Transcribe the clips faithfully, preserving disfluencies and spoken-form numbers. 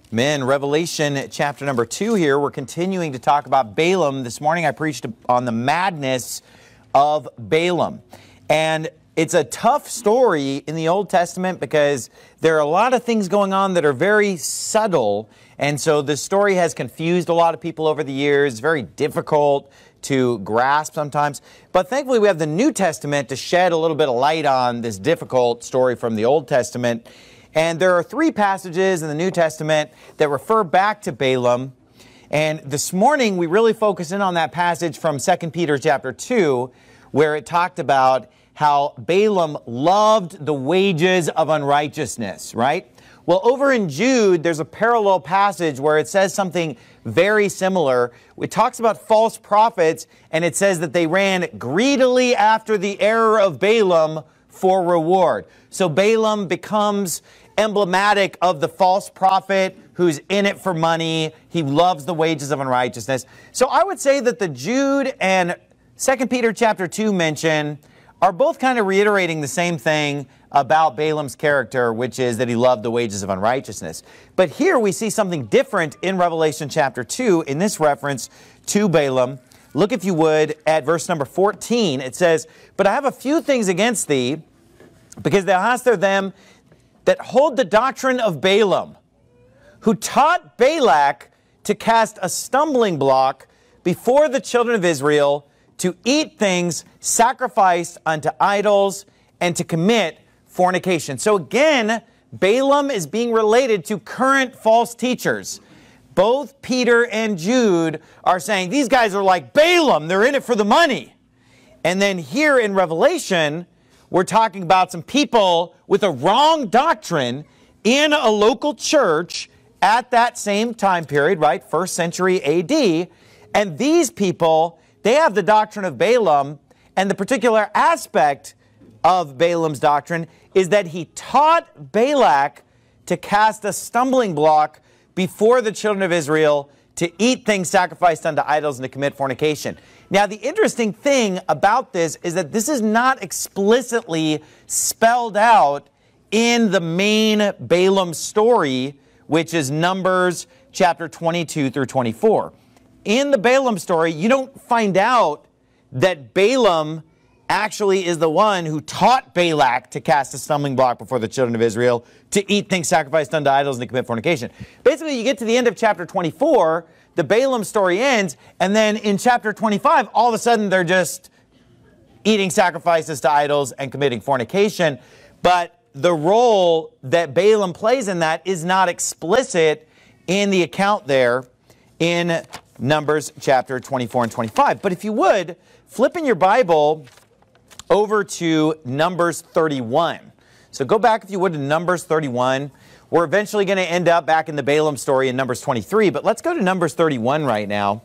Men, Revelation chapter number two here. We're continuing to talk about Balaam. This morning I preached on the madness of Balaam. And it's a tough story in the Old Testament because there are a lot of things going on that are very subtle. And so the story has confused a lot of people over the years. It's very difficult to grasp sometimes. But thankfully we have the New Testament to shed a little bit of light on this difficult story from the Old Testament. And there are three passages in the New Testament that refer back to Balaam. And this morning we really focus in on that passage from Second Peter chapter two, where it talked about how Balaam loved the wages of unrighteousness, right? Well, over in Jude, there's a parallel passage where it says something very similar. It talks about false prophets, and it says that they ran greedily after the error of Balaam for reward. So Balaam becomes emblematic of the false prophet who's in it for money. He loves the wages of unrighteousness. So I would say that the Jude and Second Peter chapter two mention are both kind of reiterating the same thing about Balaam's character, which is that he loved the wages of unrighteousness. But here we see something different in Revelation chapter two in this reference to Balaam. Look, if you would, at verse number fourteen. It says, "But I have a few things against thee, because thou hast there them that hold the doctrine of Balaam, who taught Balak to cast a stumbling block before the children of Israel, to eat things sacrificed unto idols, and to commit fornication." So again, Balaam is being related to current false teachers. Both Peter and Jude are saying these guys are like Balaam. They're in it for the money. And then here in Revelation, we're talking about some people with a wrong doctrine in a local church at that same time period, right? First century A D. And these people, they have the doctrine of Balaam, and the particular aspect of Balaam's doctrine is that he taught Balak to cast a stumbling block before the children of Israel to eat things sacrificed unto idols and to commit fornication. Now, the interesting thing about this is that this is not explicitly spelled out in the main Balaam story, which is Numbers chapter twenty-two through twenty-four. In the Balaam story, you don't find out that Balaam actually is the one who taught Balak to cast a stumbling block before the children of Israel to eat things sacrificed unto idols and to commit fornication. Basically, you get to the end of chapter twenty-four, the Balaam story ends, and then in chapter twenty-five, all of a sudden they're just eating sacrifices to idols and committing fornication. But the role that Balaam plays in that is not explicit in the account there in Numbers chapter twenty-four and twenty-five. But if you would, flip in your Bible over to Numbers thirty-one. So go back, if you would, to Numbers thirty-one. We're eventually going to end up back in the Balaam story in Numbers twenty-three, but let's go to Numbers thirty-one right now.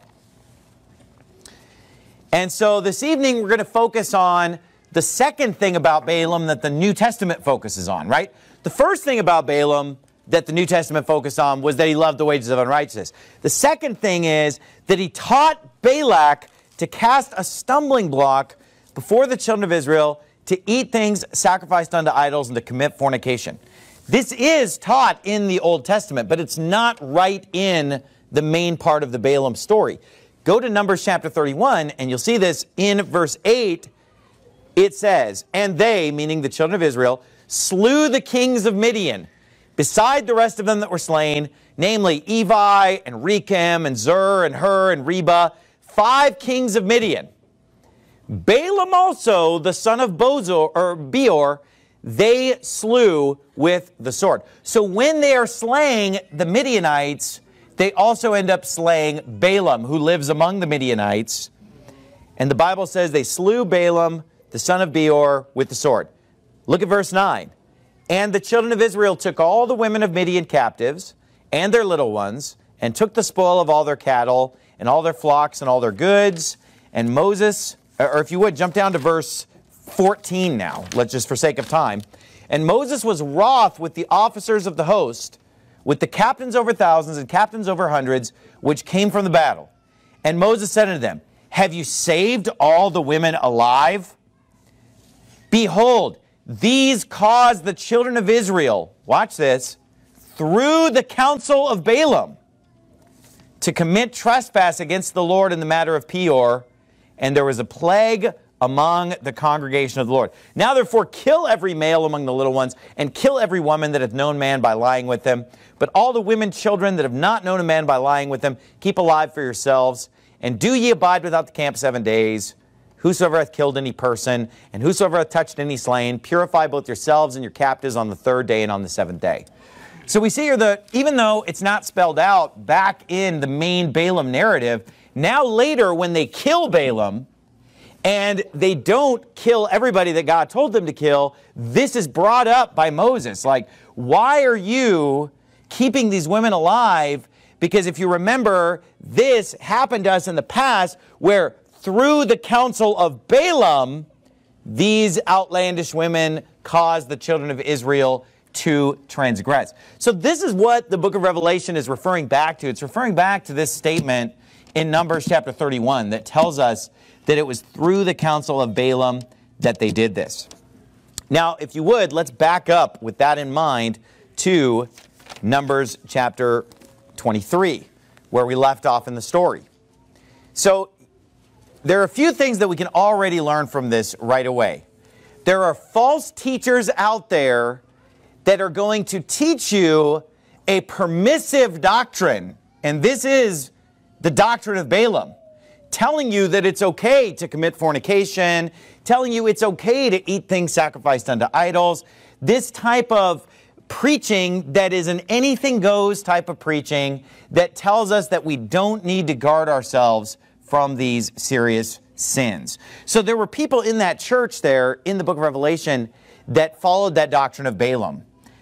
And so this evening we're going to focus on the second thing about Balaam that the New Testament focuses on, right? The first thing about Balaam that the New Testament focused on was that he loved the wages of unrighteousness. The second thing is that he taught Balak to cast a stumbling block before the children of Israel to eat things sacrificed unto idols and to commit fornication. This is taught in the Old Testament, but it's not right in the main part of the Balaam story. Go to Numbers chapter thirty-one, and you'll see this in verse eight. It says, "And they," meaning the children of Israel, "slew the kings of Midian, beside the rest of them that were slain, namely Evi, and Rechem, and Zur, and Hur, and Reba, five kings of Midian. Balaam also, the son of Bozor, or Beor, they slew with the sword." So when they are slaying the Midianites, they also end up slaying Balaam, who lives among the Midianites. And the Bible says they slew Balaam, the son of Beor, with the sword. Look at verse nine. "And the children of Israel took all the women of Midian captives, and their little ones, and took the spoil of all their cattle, and all their flocks, and all their goods. And Moses," or if you would, jump down to verse fourteen now, let's just for sake of time. "And Moses was wroth with the officers of the host, with the captains over thousands and captains over hundreds, which came from the battle. And Moses said unto them, Have you saved all the women alive? Behold, these caused the children of Israel," watch this, through the counsel of Balaam to commit trespass against the Lord in the matter of Peor, and there was a plague among the congregation of the Lord. Now therefore kill every male among the little ones, and kill every woman that hath known man by lying with them. But all the women children that have not known a man by lying with them, keep alive for yourselves, and do ye abide without the camp seven days. Whosoever hath killed any person, and whosoever hath touched any slain, purify both yourselves and your captives on the third day and on the seventh day. So we see here that even though it's not spelled out back in the main Balaam narrative, now later when they kill Balaam, and they don't kill everybody that God told them to kill, this is brought up by Moses. Like, why are you keeping these women alive? Because if you remember, this happened to us in the past where through the counsel of Balaam, these outlandish women caused the children of Israel to transgress. So this is what the book of Revelation is referring back to. It's referring back to this statement in Numbers chapter thirty-one that tells us that it was through the counsel of Balaam that they did this. Now, if you would, let's back up with that in mind to Numbers chapter twenty-three, where we left off in the story. So, there are a few things that we can already learn from this right away. There are false teachers out there that are going to teach you a permissive doctrine, and this is the doctrine of Balaam, telling you that it's okay to commit fornication, telling you it's okay to eat things sacrificed unto idols. This type of preaching that is an anything goes type of preaching that tells us that we don't need to guard ourselves from these serious sins. So there were people in that church there in the book of Revelation that followed that doctrine of Balaam.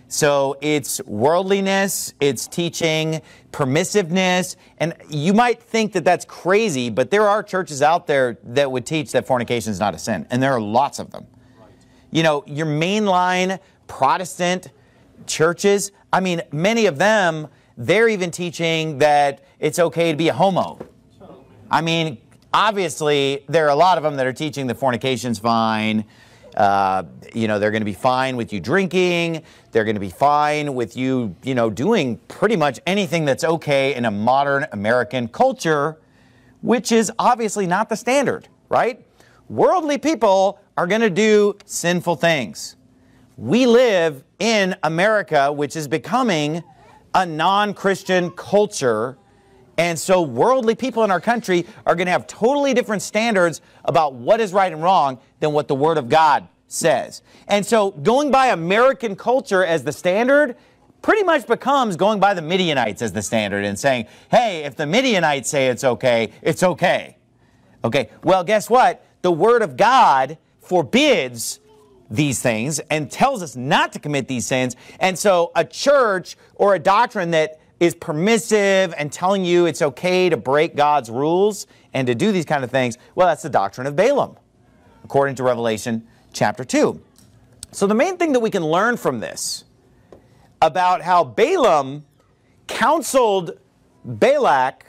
So it's worldliness, it's teaching permissiveness, and you might think that that's crazy, but there are churches out there that would teach that fornication is not a sin, and there are lots of them. Right. You know, your mainline Protestant churches, I mean, many of them, they're even teaching that it's okay to be a homo. I mean, obviously, there are a lot of them that are teaching that fornication's fine. Uh, you know, they're going to be fine with you drinking. They're going to be fine with you, you know, doing pretty much anything that's okay in a modern American culture, which is obviously not the standard, right? Worldly people are going to do sinful things. We live in America, which is becoming a non-Christian culture. And so worldly people in our country are going to have totally different standards about what is right and wrong than what the Word of God says. And so going by American culture as the standard pretty much becomes going by the Midianites as the standard and saying, hey, if the Midianites say it's okay, it's okay. Okay, well, guess what? The Word of God forbids these things and tells us not to commit these sins. And so a church or a doctrine that is permissive and telling you it's okay to break God's rules and to do these kind of things, well, that's the doctrine of Balaam, according to Revelation chapter two. So the main thing that we can learn from this about how Balaam counseled Balak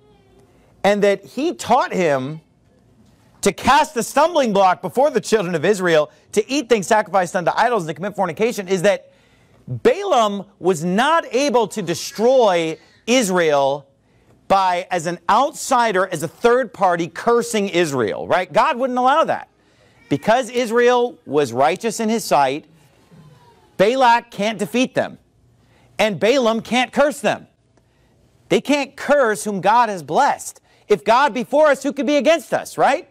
and that he taught him to cast a stumbling block before the children of Israel to eat things sacrificed unto idols and to commit fornication is that Balaam was not able to destroy Israel by, as an outsider, as a third party, cursing Israel, right? God wouldn't allow that. Because Israel was righteous in his sight, Balak can't defeat them. And Balaam can't curse them. They can't curse whom God has blessed. If God be for us, who could be against us, right?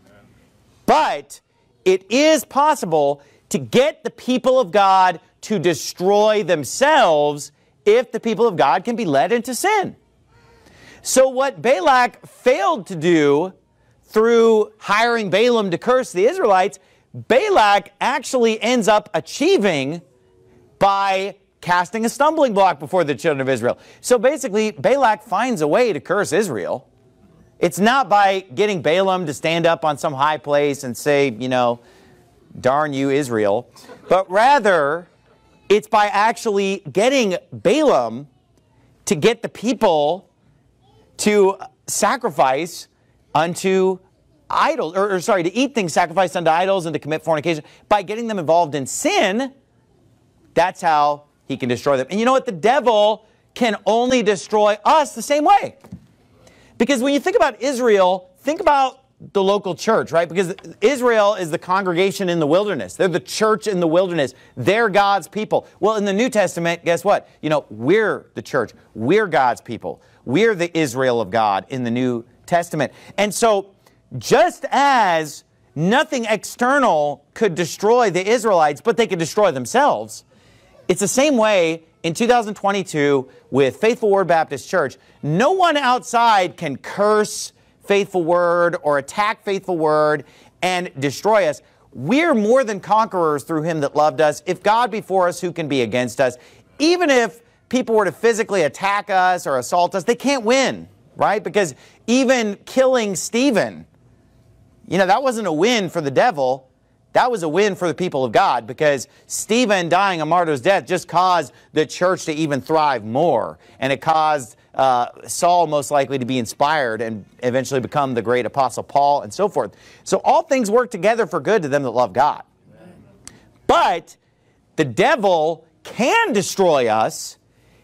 But it is possible to get the people of God to destroy themselves if the people of God can be led into sin. So what Balak failed to do through hiring Balaam to curse the Israelites, Balak actually ends up achieving by casting a stumbling block before the children of Israel. So basically, Balak finds a way to curse Israel. It's not by getting Balaam to stand up on some high place and say, you know, darn you, Israel, but rather it's by actually getting Balaam to get the people to sacrifice unto idols, or, or sorry, to eat things sacrificed unto idols and to commit fornication. By getting them involved in sin, that's how he he can destroy them. And you know what? The devil can only destroy us the same way. Because when you think about Israel, think about the local church, right? Because Israel is the congregation in the wilderness. They're the church in the wilderness. They're God's people. Well, in the New Testament, guess what? You know, we're the church. We're God's people. We're the Israel of God in the New Testament. And so just as nothing external could destroy the Israelites, but they could destroy themselves, it's the same way in two thousand twenty-two with Faithful Word Baptist Church. No one outside can curse Faithful Word or attack Faithful Word and destroy us. We're more than conquerors through him that loved us. If God be for us, who can be against us? Even if people were to physically attack us or assault us, they can't win, right? Because even killing Stephen, you know, that wasn't a win for the devil. That was a win for the people of God, because Stephen dying a martyr's death just caused the church to even thrive more. And it caused uh, Saul most likely to be inspired and eventually become the great apostle Paul and so forth. So all things work together for good to them that love God. Amen. But the devil can destroy us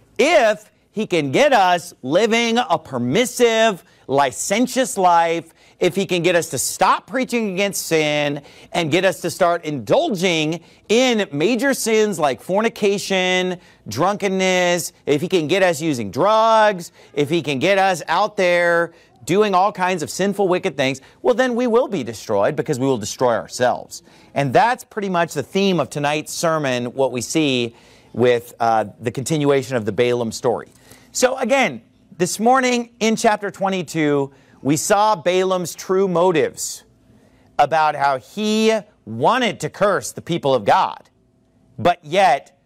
if he can get us living a permissive, licentious life, if he can get us to stop preaching against sin and get us to start indulging in major sins like fornication, drunkenness, if he can get us using drugs, if he can get us out there doing all kinds of sinful, wicked things, well, then we will be destroyed, because we will destroy ourselves. And that's pretty much the theme of tonight's sermon, what we see with uh, the continuation of the Balaam story. So again, this morning in chapter twenty-two, we saw Balaam's true motives about how he wanted to curse the people of God, but yet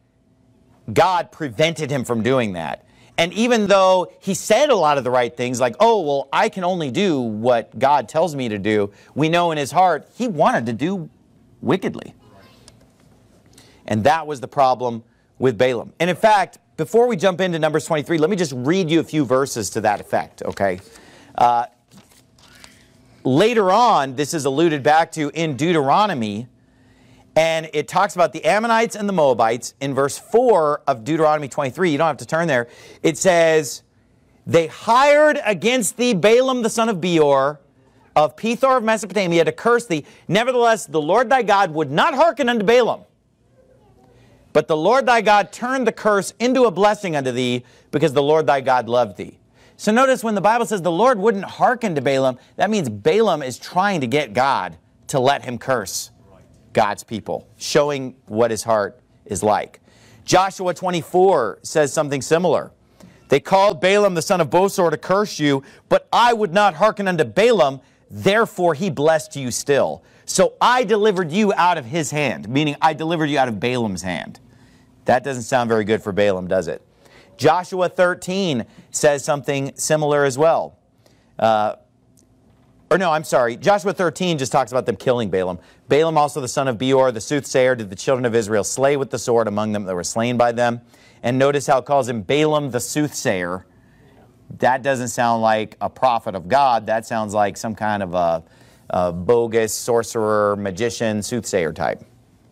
God prevented him from doing that. And even though he said a lot of the right things, like, oh, well, I can only do what God tells me to do, we know in his heart he wanted to do wickedly. And that was the problem with Balaam. And in fact, before we jump into Numbers twenty-three, let me just read you a few verses to that effect, okay? Uh, Later on, this is alluded back to in Deuteronomy, and it talks about the Ammonites and the Moabites. In verse four of Deuteronomy twenty-three, you don't have to turn there, it says, they hired against thee Balaam the son of Beor, of Pethor of Mesopotamia, to curse thee. Nevertheless, the Lord thy God would not hearken unto Balaam. But the Lord thy God turned the curse into a blessing unto thee, because the Lord thy God loved thee. So notice when the Bible says the Lord wouldn't hearken to Balaam, that means Balaam is trying to get God to let him curse God's people, showing what his heart is like. Joshua twenty-four says something similar. They called Balaam the son of Bosor to curse you, but I would not hearken unto Balaam, therefore he blessed you still. So I delivered you out of his hand, meaning I delivered you out of Balaam's hand. That doesn't sound very good for Balaam, does it? Joshua thirteen says something similar as well. Uh, or no, I'm sorry. Joshua thirteen just talks about them killing Balaam. Balaam also the son of Beor, the soothsayer, did the children of Israel slay with the sword among them that were slain by them. And notice how it calls him Balaam the soothsayer. That doesn't sound like a prophet of God. That sounds like some kind of a, a bogus sorcerer, magician, soothsayer type.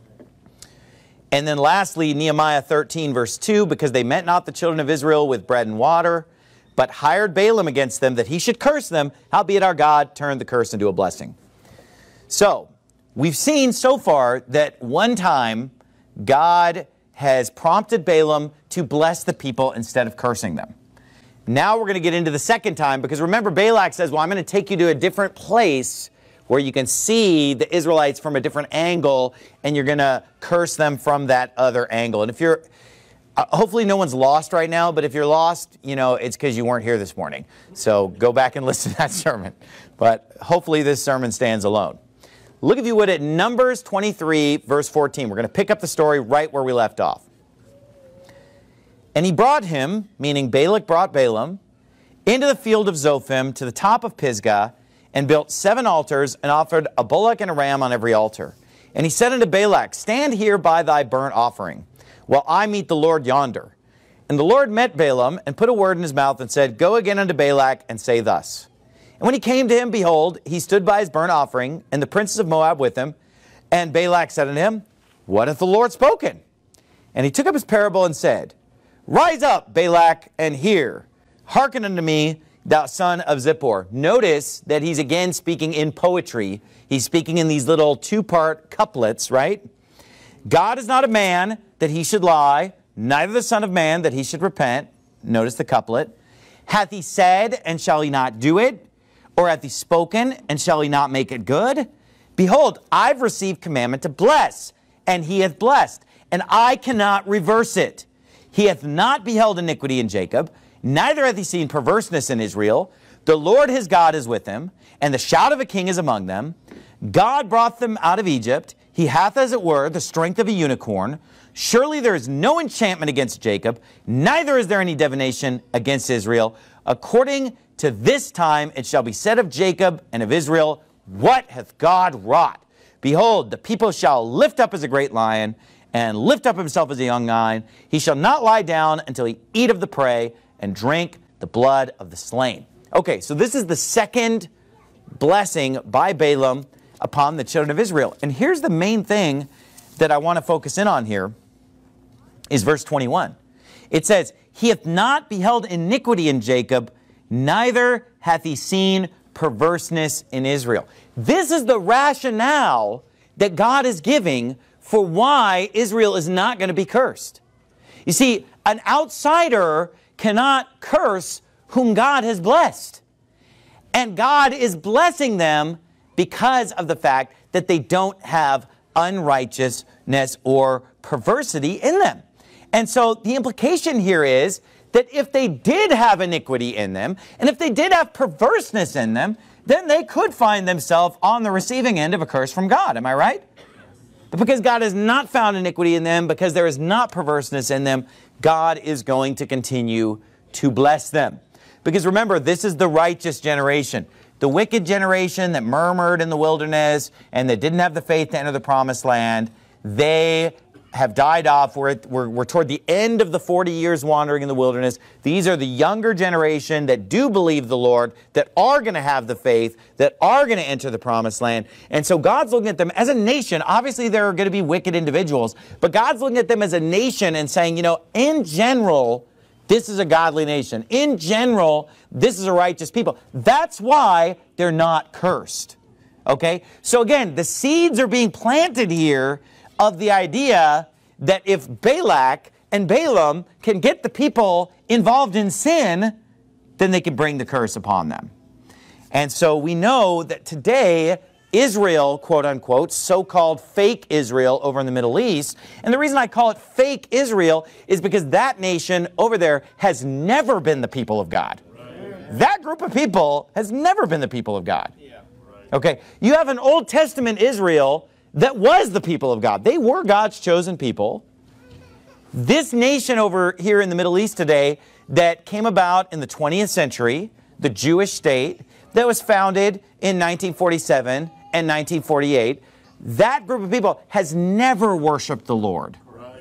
And then lastly, Nehemiah thirteen, verse two, because they met not the children of Israel with bread and water, but hired Balaam against them, that he should curse them, howbeit our God turned the curse into a blessing. So, we've seen so far that one time God has prompted Balaam to bless the people instead of cursing them. Now we're going to get into the second time, because remember Balak says, well, I'm going to take you to a different place where you can see the Israelites from a different angle, and you're going to curse them from that other angle. And if you're, uh, hopefully no one's lost right now, but if you're lost, you know, it's because you weren't here this morning. So go back and listen to that sermon. But hopefully this sermon stands alone. Look, if you would, at Numbers twenty-three, verse fourteen. We're going to pick up the story right where we left off. And he brought him, meaning Balak brought Balaam, into the field of Zophim to the top of Pisgah, and built seven altars, and offered a bullock and a ram on every altar. And he said unto Balak, stand here by thy burnt offering, while I meet the Lord yonder. And the Lord met Balaam, and put a word in his mouth, and said, go again unto Balak, and say thus. And when he came to him, behold, he stood by his burnt offering, and the princes of Moab with him. And Balak said unto him, what hath the Lord spoken? And he took up his parable and said, Rise up, Balak, and hear. Hearken unto me, thou son of Zippor. Notice that he's again speaking in poetry. He's speaking in these little two-part couplets, right? God is not a man that he should lie, neither the son of man that he should repent. Notice the couplet. Hath he said, and shall he not do it? Or hath he spoken, and shall he not make it good? Behold, I've received commandment to bless, and he hath blessed, and I cannot reverse it. He hath not beheld iniquity in Jacob, neither hath he seen perverseness in Israel. The Lord his God is with him, and the shout of a king is among them. God brought them out of Egypt. He hath, as it were, the strength of a unicorn. Surely there is no enchantment against Jacob, neither is there any divination against Israel. According to this time it shall be said of Jacob and of Israel, What hath God wrought? Behold, the people shall lift up as a great lion, and lift up himself as a young lion. He shall not lie down until he eat of the prey, and drink the blood of the slain. Okay, so this is the second blessing by Balaam upon the children of Israel. And here's the main thing that I want to focus in on here, is verse twenty-one. It says, He hath not beheld iniquity in Jacob, neither hath he seen perverseness in Israel. This is the rationale that God is giving for why Israel is not going to be cursed. You see, an outsider cannot curse whom God has blessed. And God is blessing them because of the fact that they don't have unrighteousness or perversity in them. And so the implication here is that if they did have iniquity in them, and if they did have perverseness in them, then they could find themselves on the receiving end of a curse from God. Am I right? But because God has not found iniquity in them, because there is not perverseness in them, God is going to continue to bless them. Because remember, this is the righteous generation. The wicked generation that murmured in the wilderness and that didn't have the faith to enter the promised land, they have died off. We're, we're, we're toward the end of the forty years wandering in the wilderness. These are the younger generation that do believe the Lord, that are going to have the faith, that are going to enter the promised land. And so God's looking at them as a nation. Obviously, there are going to be wicked individuals, but God's looking at them as a nation and saying, you know, in general, this is a godly nation. In general, this is a righteous people. That's why they're not cursed. Okay? So again, the seeds are being planted here of the idea that if Balak and Balaam can get the people involved in sin, then they can bring the curse upon them. And so we know that today, Israel, quote unquote, so-called fake Israel over in the Middle East, and the reason I call it fake Israel is because that nation over there has never been the people of God. Right. That group of people has never been the people of God. Yeah, right. Okay, you have an Old Testament Israel that was the people of God. They were God's chosen people. This nation over here in the Middle East today that came about in the twentieth century, the Jewish state, that was founded in nineteen forty-seven and nineteen forty-eight, that group of people has never worshiped the Lord.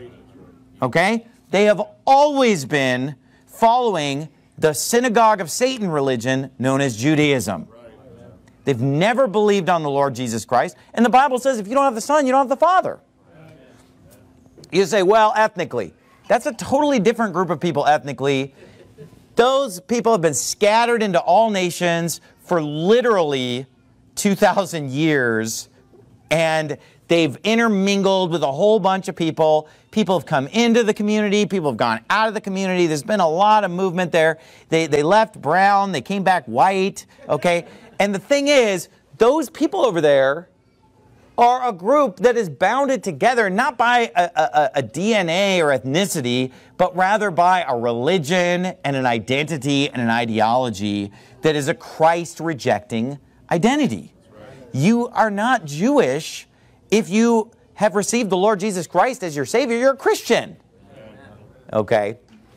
Okay? They have always been following the synagogue of Satan religion known as Judaism. They've never believed on the Lord Jesus Christ. And the Bible says if you don't have the Son, you don't have the Father. You say, well, ethnically. That's a totally different group of people ethnically. Those people have been scattered into all nations for literally two thousand years. And they've intermingled with a whole bunch of people. People have come into the community. People have gone out of the community. There's been a lot of movement there. They, they left brown. They came back white. Okay? And the thing is, those people over there are a group that is bounded together not by a, a, a D N A or ethnicity, but rather by a religion and an identity and an ideology that is a Christ-rejecting identity. You are not Jewish if you have received the Lord Jesus Christ as your Savior. You're a Christian. Okay?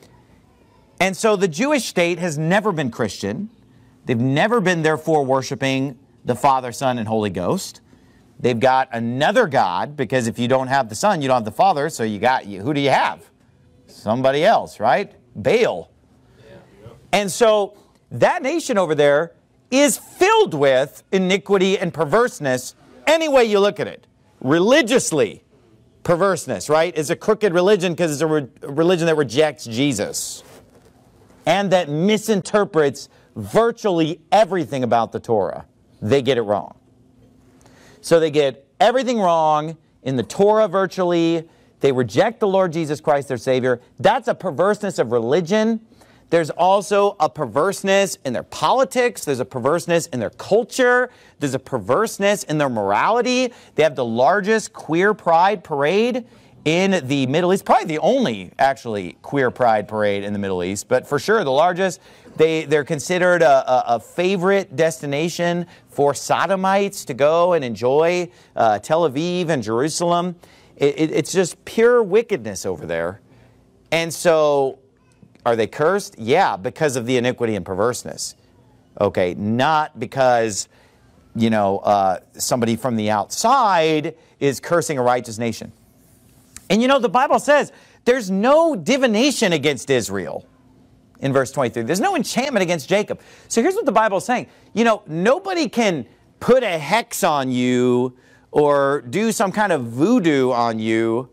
And so the Jewish state has never been Christian. They've never been, therefore, worshiping the Father, Son, and Holy Ghost. They've got another God, because if you don't have the Son, you don't have the Father, so you got, you, who do you have? Somebody else, right? Baal. And so that nation over there is filled with iniquity and perverseness any way you look at it. Religiously, perverseness, right? It's a crooked religion because it's a, re a religion that rejects Jesus and that misinterprets virtually everything about the Torah. They get it wrong. So they get everything wrong in the Torah virtually. They reject the Lord Jesus Christ, their Savior. That's a perverseness of religion. There's also a perverseness in their politics. There's a perverseness in their culture. There's a perverseness in their morality. They have the largest queer pride parade in the Middle East. Probably the only, actually, queer pride parade in the Middle East, but for sure the largest. They, they're considered a, a, a favorite destination for sodomites to go and enjoy uh, Tel Aviv and Jerusalem. It, it, it's just pure wickedness over there. And so, are they cursed? Yeah, because of the iniquity and perverseness. Okay, not because, you know, uh, somebody from the outside is cursing a righteous nation. And you know, the Bible says there's no divination against Israel in verse twenty-three. There's no enchantment against Jacob. So here's what the Bible is saying. You know, nobody can put a hex on you or do some kind of voodoo on you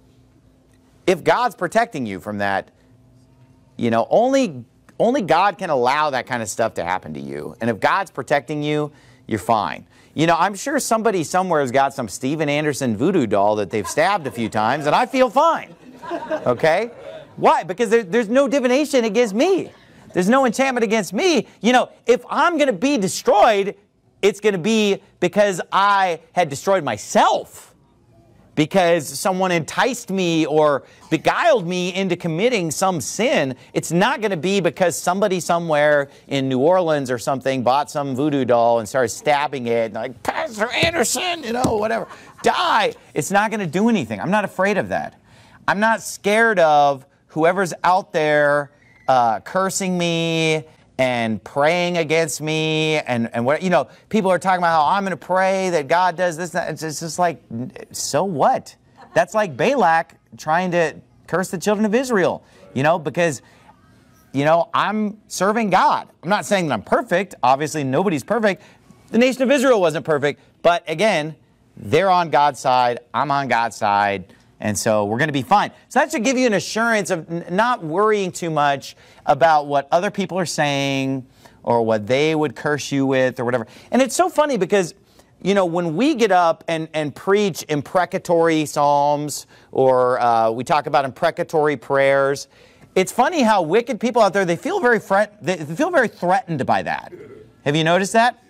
if God's protecting you from that. You know, only, only God can allow that kind of stuff to happen to you. And if God's protecting you, you're fine. You know, I'm sure somebody somewhere has got some Steven Anderson voodoo doll that they've stabbed a few times, and I feel fine. Okay? Why? Because there, there's no divination against me. There's no enchantment against me. You know, if I'm going to be destroyed, it's going to be because I had destroyed myself. Because someone enticed me or beguiled me into committing some sin. It's not going to be because somebody somewhere in New Orleans or something bought some voodoo doll and started stabbing it. And like, Pastor Anderson, you know, whatever, die. It's not going to do anything. I'm not afraid of that. I'm not scared of whoever's out there uh, cursing me and praying against me, and, and what, you know, people are talking about how I'm going to pray that God does this, that. It's, it's just like, so what? That's like Balak trying to curse the children of Israel, you know, because, you know, I'm serving God. I'm not saying that I'm perfect. Obviously, nobody's perfect. The nation of Israel wasn't perfect, but again, they're on God's side. I'm on God's side. And so we're going to be fine. So that should give you an assurance of n not worrying too much about what other people are saying or what they would curse you with or whatever. And it's so funny because, you know, when we get up and, and preach imprecatory psalms or uh, we talk about imprecatory prayers, it's funny how wicked people out there, they feel very, they feel very threatened by that. Have you noticed that?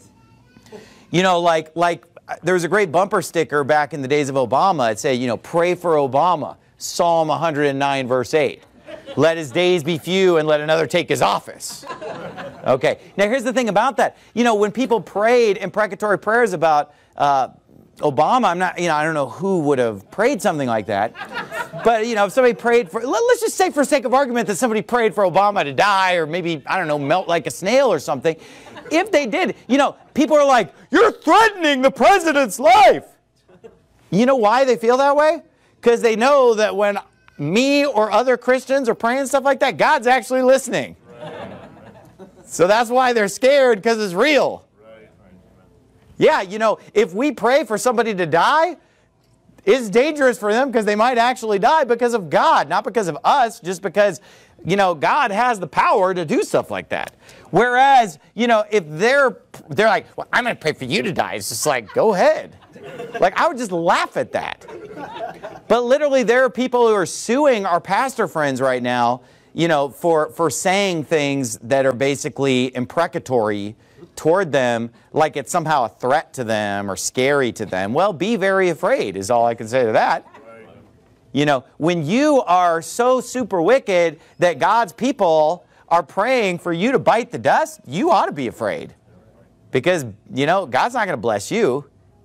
You know, like, like, there was a great bumper sticker back in the days of Obama. It said, you know, pray for Obama, Psalm one hundred nine, verse eight. Let his days be few and let another take his office. Okay, now here's the thing about that. You know, when people prayed imprecatory prayers about uh, Obama, I'm not, you know, I don't know who would have prayed something like that. But, you know, if somebody prayed for, let's just say for sake of argument that somebody prayed for Obama to die or maybe, I don't know, melt like a snail or something. If they did, you know, people are like, you're threatening the president's life. You know why they feel that way? Because they know that when me or other Christians are praying stuff like that, God's actually listening. So that's why they're scared, because it's real. Yeah, you know, if we pray for somebody to die, it's dangerous for them because they might actually die because of God, not because of us, just because, you know, God has the power to do stuff like that. Whereas, you know, if they're, they're like, well, I'm going to pray for you to die. It's just like, go ahead. Like, I would just laugh at that. But literally, there are people who are suing our pastor friends right now, you know, for, for saying things that are basically imprecatory toward them, like it's somehow a threat to them or scary to them. Well, be very afraid is all I can say to that. You know, when you are so super wicked that God's people are praying for you to bite the dust, you ought to be afraid. Because, you know, God's not going to bless you.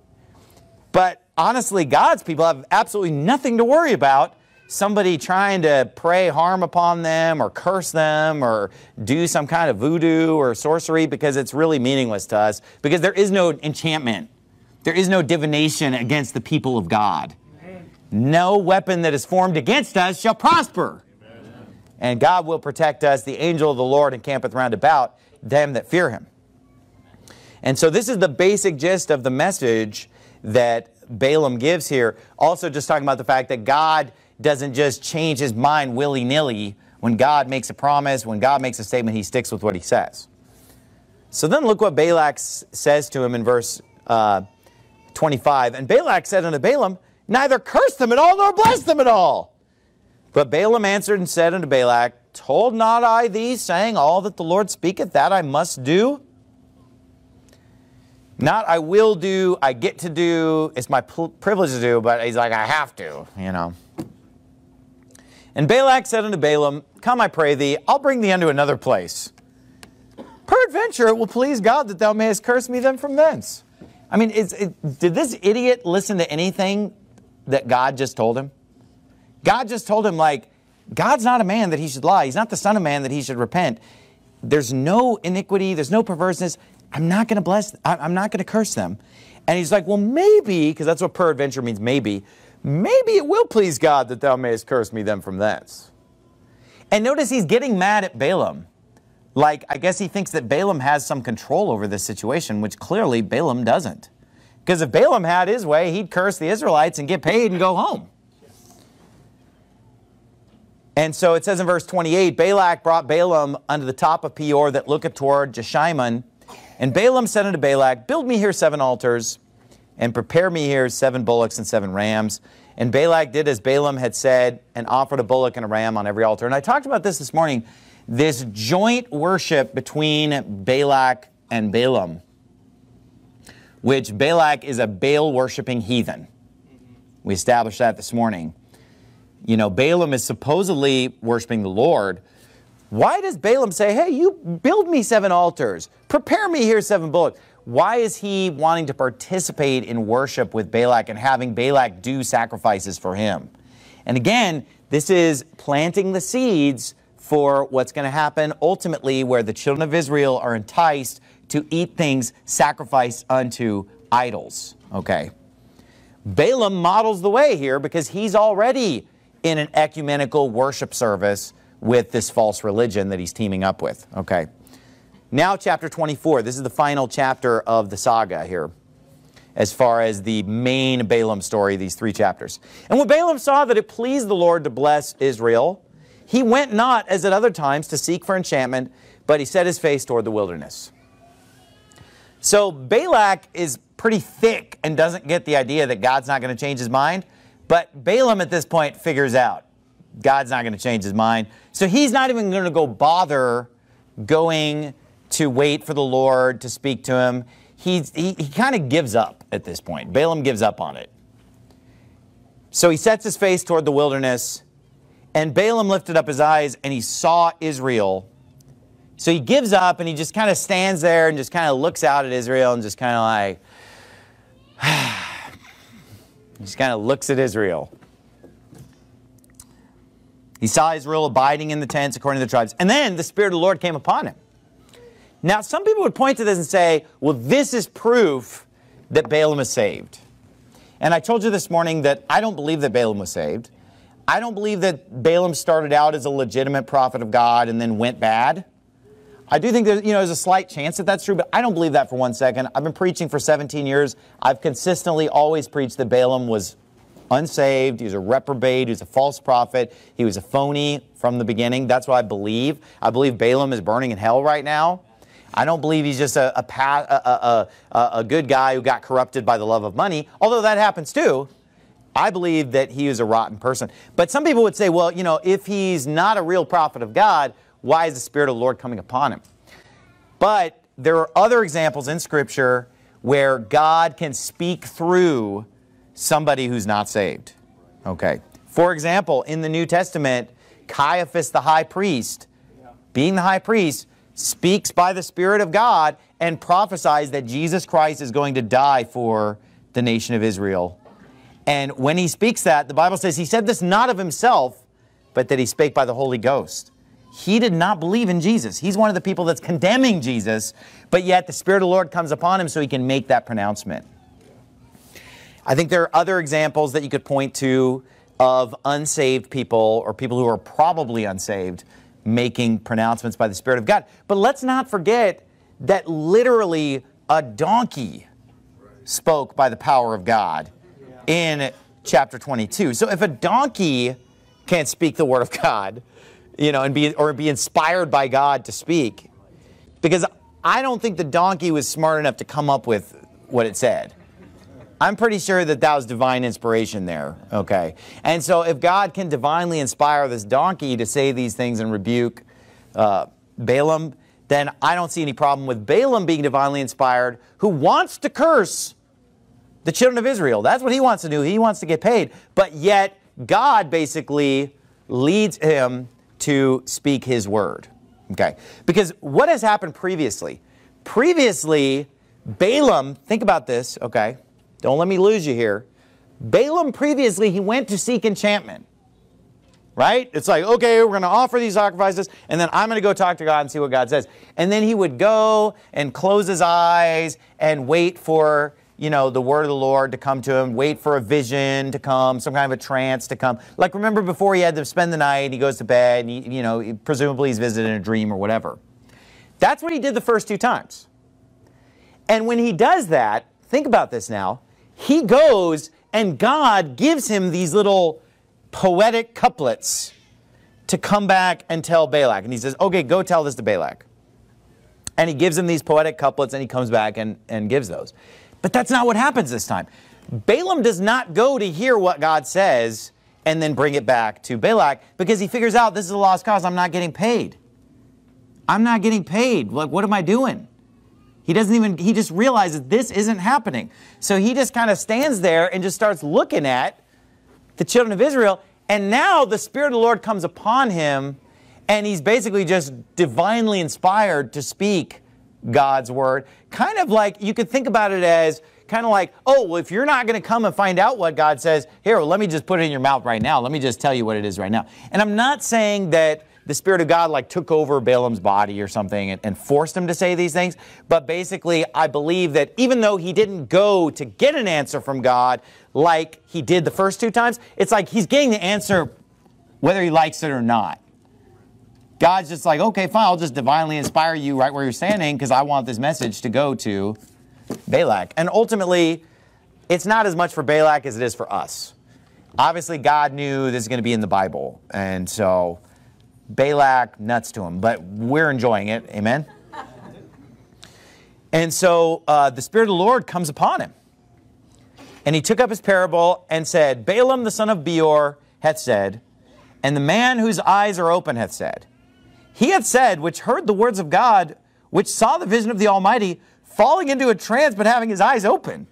But honestly, God's people have absolutely nothing to worry about. Somebody trying to pray harm upon them or curse them or do some kind of voodoo or sorcery, because it's really meaningless to us. Because there is no enchantment. There is no divination against the people of God. No weapon that is formed against us shall prosper. Amen. And God will protect us. The angel of the Lord encampeth round about them that fear him. And so this is the basic gist of the message that Balaam gives here, also just talking about the fact that God doesn't just change his mind willy-nilly. When God makes a promise, when God makes a statement, he sticks with what he says. So then look what Balak says to him in verse uh, twenty-five. And Balak said unto Balaam, neither curse them at all, nor bless them at all. But Balaam answered and said unto Balak, told not I thee, saying, all that the Lord speaketh, that I must do? Not I will do, I get to do, it's my privilege to do, but he's like, I have to, you know. And Balak said unto Balaam, come, I pray thee, I'll bring thee unto another place. Peradventure it will please God that thou mayest curse me then from thence. I mean, it's, it, did this idiot listen to anything that God just told him? God just told him, like, God's not a man that he should lie. He's not the son of man that he should repent. There's no iniquity. There's no perverseness. I'm not going to bless, I'm not going to curse them. And he's like, well, maybe, because that's what peradventure means, maybe, maybe it will please God that thou mayest curse me then from thence. And notice he's getting mad at Balaam. Like, I guess he thinks that Balaam has some control over this situation, which clearly Balaam doesn't. Because if Balaam had his way, he'd curse the Israelites and get paid and go home. And so it says in verse twenty-eight, Balak brought Balaam unto the top of Peor that looketh toward Jeshimon. And Balaam said unto Balak, build me here seven altars, and prepare me here seven bullocks and seven rams. And Balak did as Balaam had said, and offered a bullock and a ram on every altar. And I talked about this this morning, this joint worship between Balak and Balaam, which Balak is a Baal-worshiping heathen. We established that this morning. You know, Balaam is supposedly worshiping the Lord. Why does Balaam say, hey, you build me seven altars, prepare me here seven bullocks? Why is he wanting to participate in worship with Balak and having Balak do sacrifices for him? And again, this is planting the seeds for what's going to happen ultimately, where the children of Israel are enticed to eat things sacrificed unto idols. Okay. Balaam models the way here because he's already in an ecumenical worship service with this false religion that he's teaming up with. Okay. Now chapter twenty-four. This is the final chapter of the saga here, as far as the main Balaam story, these three chapters. And when Balaam saw that it pleased the Lord to bless Israel, he went not as at other times to seek for enchantment, but he set his face toward the wilderness. So Balak is pretty thick and doesn't get the idea that God's not going to change his mind. But Balaam at this point figures out God's not going to change his mind. So he's not even going to go bother going to wait for the Lord to speak to him. He's, he he kind of gives up at this point. Balaam gives up on it. So he sets his face toward the wilderness, and Balaam lifted up his eyes and he saw Israel. So he gives up and he just kind of stands there and just kind of looks out at Israel and just kind of like, he just kind of looks at Israel. He saw Israel abiding in the tents according to the tribes. And then the Spirit of the Lord came upon him. Now, some people would point to this and say, well, this is proof that Balaam is saved. And I told you this morning that I don't believe that Balaam was saved. I don't believe that Balaam started out as a legitimate prophet of God and then went bad. I do think there's, you know, there's a slight chance that that's true, but I don't believe that for one second. I've been preaching for seventeen years. I've consistently always preached that Balaam was unsaved. He was a reprobate. He was a false prophet. He was a phony from the beginning. That's what I believe. I believe Balaam is burning in hell right now. I don't believe he's just a, a, a, a, a good guy who got corrupted by the love of money, although that happens too. I believe that he is a rotten person. But some people would say, well, you know, if he's not a real prophet of God, why is the Spirit of the Lord coming upon him? But there are other examples in Scripture where God can speak through somebody who's not saved. Okay. For example, in the New Testament, Caiaphas the high priest, being the high priest, speaks by the Spirit of God and prophesies that Jesus Christ is going to die for the nation of Israel. And when he speaks that, the Bible says he said this not of himself, but that he spake by the Holy Ghost. He did not believe in Jesus. He's one of the people that's condemning Jesus, but yet the Spirit of the Lord comes upon him so he can make that pronouncement. I think there are other examples that you could point to of unsaved people or people who are probably unsaved making pronouncements by the Spirit of God. But let's not forget that literally a donkey spoke by the power of God in chapter twenty-two. So if a donkey can't speak the word of God, you know, and be, or be inspired by God to speak, because I don't think the donkey was smart enough to come up with what it said. I'm pretty sure that that was divine inspiration there, okay? And so if God can divinely inspire this donkey to say these things and rebuke uh, Balaam, then I don't see any problem with Balaam being divinely inspired, who wants to curse the children of Israel. That's what he wants to do. He wants to get paid. But yet, God basically leads him to speak his word, okay? Because what has happened previously? Previously, Balaam, think about this, okay? Don't let me lose you here. Balaam previously, he went to seek enchantment, right? It's like, okay, we're going to offer these sacrifices, and then I'm going to go talk to God and see what God says. And then he would go and close his eyes and wait for, you know, the word of the Lord to come to him, wait for a vision to come, some kind of a trance to come. Like, remember before he had to spend the night, he goes to bed, and he, you know, presumably he's visited in a dream or whatever. That's what he did the first two times. And when he does that, think about this now, he goes and God gives him these little poetic couplets to come back and tell Balak. And he says, okay, go tell this to Balak. And he gives him these poetic couplets and he comes back and, and gives those. But that's not what happens this time. Balaam does not go to hear what God says and then bring it back to Balak, because he figures out this is a lost cause. I'm not getting paid. I'm not getting paid. Like, what am I doing? He doesn't even, he just realizes this isn't happening. So he just kind of stands there and just starts looking at the children of Israel. And now the Spirit of the Lord comes upon him, and he's basically just divinely inspired to speak God's word. Kind of like, you could think about it as kind of like, oh, well, if you're not going to come and find out what God says, here, well, let me just put it in your mouth right now. Let me just tell you what it is right now. And I'm not saying that the Spirit of God like took over Balaam's body or something and, and forced him to say these things. But basically, I believe that even though he didn't go to get an answer from God like he did the first two times, it's like he's getting the answer whether he likes it or not. God's just like, okay, fine, I'll just divinely inspire you right where you're standing because I want this message to go to Balak. And ultimately, it's not as much for Balak as it is for us. Obviously, God knew this is going to be in the Bible. And so Balak, nuts to him, but we're enjoying it. Amen? And so uh, the Spirit of the Lord comes upon him. And he took up his parable and said, Balaam the son of Beor hath said, and the man whose eyes are open hath said, he hath said, which heard the words of God, which saw the vision of the Almighty, falling into a trance, but having his eyes open.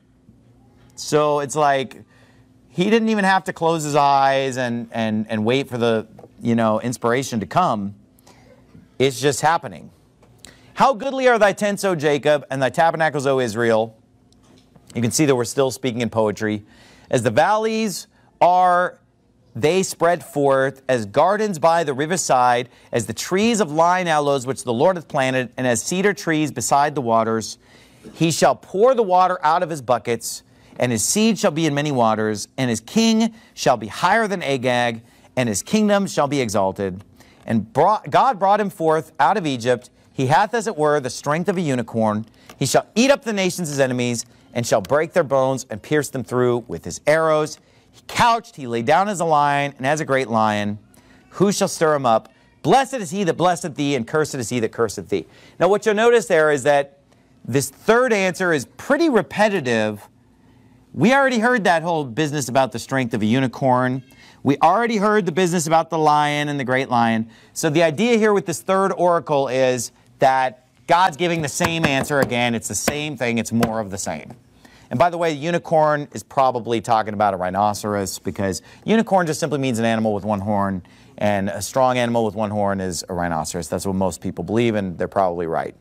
So it's like, he didn't even have to close his eyes and, and, and wait for the, you know, inspiration to come. It's just happening. How goodly are thy tents, O Jacob, and thy tabernacles, O Israel. You can see that we're still speaking in poetry. As the valleys are, they spread forth, as gardens by the riverside, as the trees of lign aloes which the Lord hath planted, and as cedar trees beside the waters. He shall pour the water out of his buckets, and his seed shall be in many waters, and his king shall be higher than Agag, and his kingdom shall be exalted. And brought, God brought him forth out of Egypt. He hath, as it were, the strength of a unicorn. He shall eat up the nations his enemies, and shall break their bones and pierce them through with his arrows. He couched, he lay down as a lion, and as a great lion. Who shall stir him up? Blessed is he that blesseth thee, and cursed is he that curseth thee. Now what you'll notice there is that this third answer is pretty repetitive. We already heard that whole business about the strength of a unicorn. We already heard the business about the lion and the great lion. So the idea here with this third oracle is that God's giving the same answer again. It's the same thing. It's more of the same. And by the way, unicorn is probably talking about a rhinoceros, because unicorn just simply means an animal with one horn, and a strong animal with one horn is a rhinoceros. That's what most people believe, and they're probably right.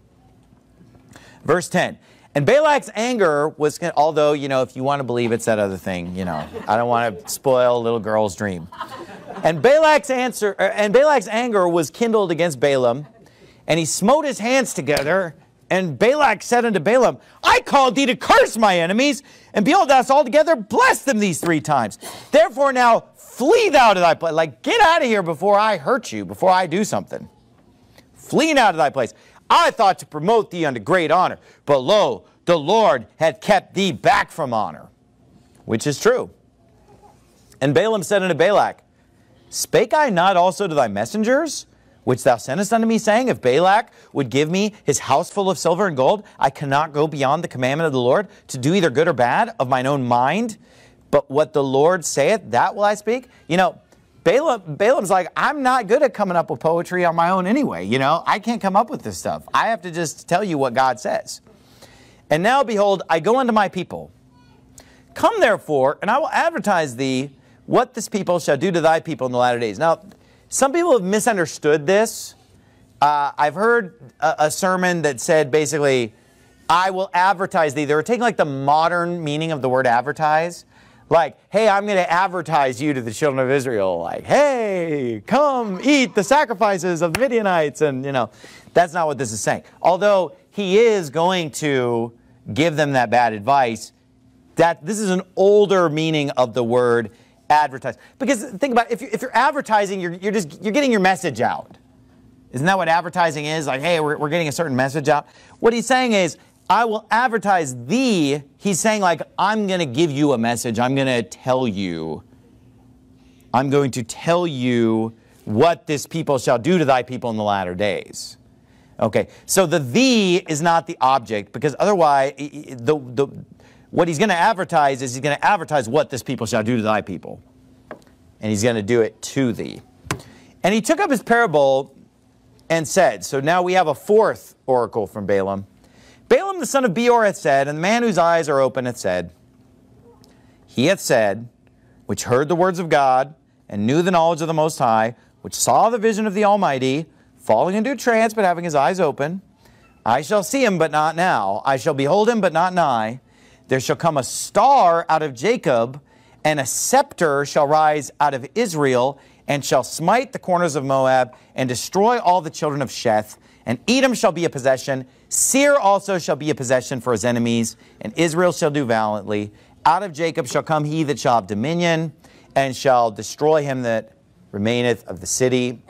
Verse ten. And Balak's anger was, although, you know, if you want to believe it's that other thing, you know, I don't want to spoil a little girl's dream. And Balak's answer, and Balak's anger was kindled against Balaam, and he smote his hands together. And Balak said unto Balaam, I called thee to curse my enemies, and behold, thou hast altogether blessed them these three times. Therefore now flee thou to thy place. Like, get out of here before I hurt you, before I do something. Flee now to thy place. I thought to promote thee unto great honor, but lo, the Lord hath kept thee back from honor. Which is true. And Balaam said unto Balak, spake I not also to thy messengers, which thou sentest unto me, saying, if Balak would give me his house full of silver and gold, I cannot go beyond the commandment of the Lord to do either good or bad of mine own mind. But what the Lord saith, that will I speak. You know, Balaam, Balaam's like, I'm not good at coming up with poetry on my own anyway. You know, I can't come up with this stuff. I have to just tell you what God says. And now, behold, I go unto my people. Come therefore, and I will advertise thee what this people shall do to thy people in the latter days. Now, some people have misunderstood this. Uh, I've heard a, a sermon that said basically, I will advertise thee. They were taking like the modern meaning of the word advertise. Like, hey, I'm going to advertise you to the children of Israel. Like, hey, come eat the sacrifices of the Midianites. And, you know, that's not what this is saying. Although he is going to give them that bad advice, that this is an older meaning of the word advertise. Because think about it, if, you, if you're advertising, you're, you're just you're getting your message out. Isn't that what advertising is? Like, hey, we're, we're getting a certain message out. What he's saying is, I will advertise thee. He's saying, like, I'm going to give you a message. I'm going to tell you. I'm going to tell you what this people shall do to thy people in the latter days. Okay, so the thee is not the object, because otherwise, the, the, what he's going to advertise is he's going to advertise what this people shall do to thy people. And he's going to do it to thee. And he took up his parable and said, so now we have a fourth oracle from Balaam. Balaam the son of Beor hath said, and the man whose eyes are open hath said, he hath said, which heard the words of God, and knew the knowledge of the Most High, which saw the vision of the Almighty, falling into a trance, but having his eyes open, I shall see him, but not now. I shall behold him, but not nigh. There shall come a star out of Jacob, and a scepter shall rise out of Israel, and shall smite the corners of Moab, and destroy all the children of Sheth. And Edom shall be a possession. Seir also shall be a possession for his enemies, and Israel shall do valiantly. Out of Jacob shall come he that shall have dominion, and shall destroy him that remaineth of the city.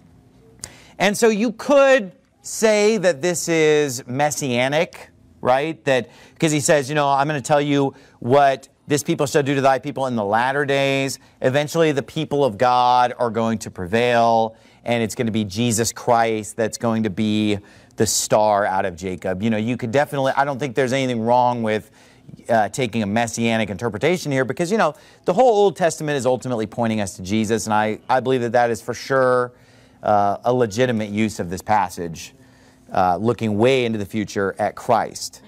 And so you could say that this is messianic, right? That because he says, you know, I'm going to tell you what this people shall do to thy people in the latter days. Eventually the people of God are going to prevail, and it's going to be Jesus Christ that's going to be the star out of Jacob. You know, you could definitely, I don't think there's anything wrong with uh, taking a messianic interpretation here, because, you know, the whole Old Testament is ultimately pointing us to Jesus, and I, I believe that that is for sure uh, a legitimate use of this passage, uh, looking way into the future at Christ.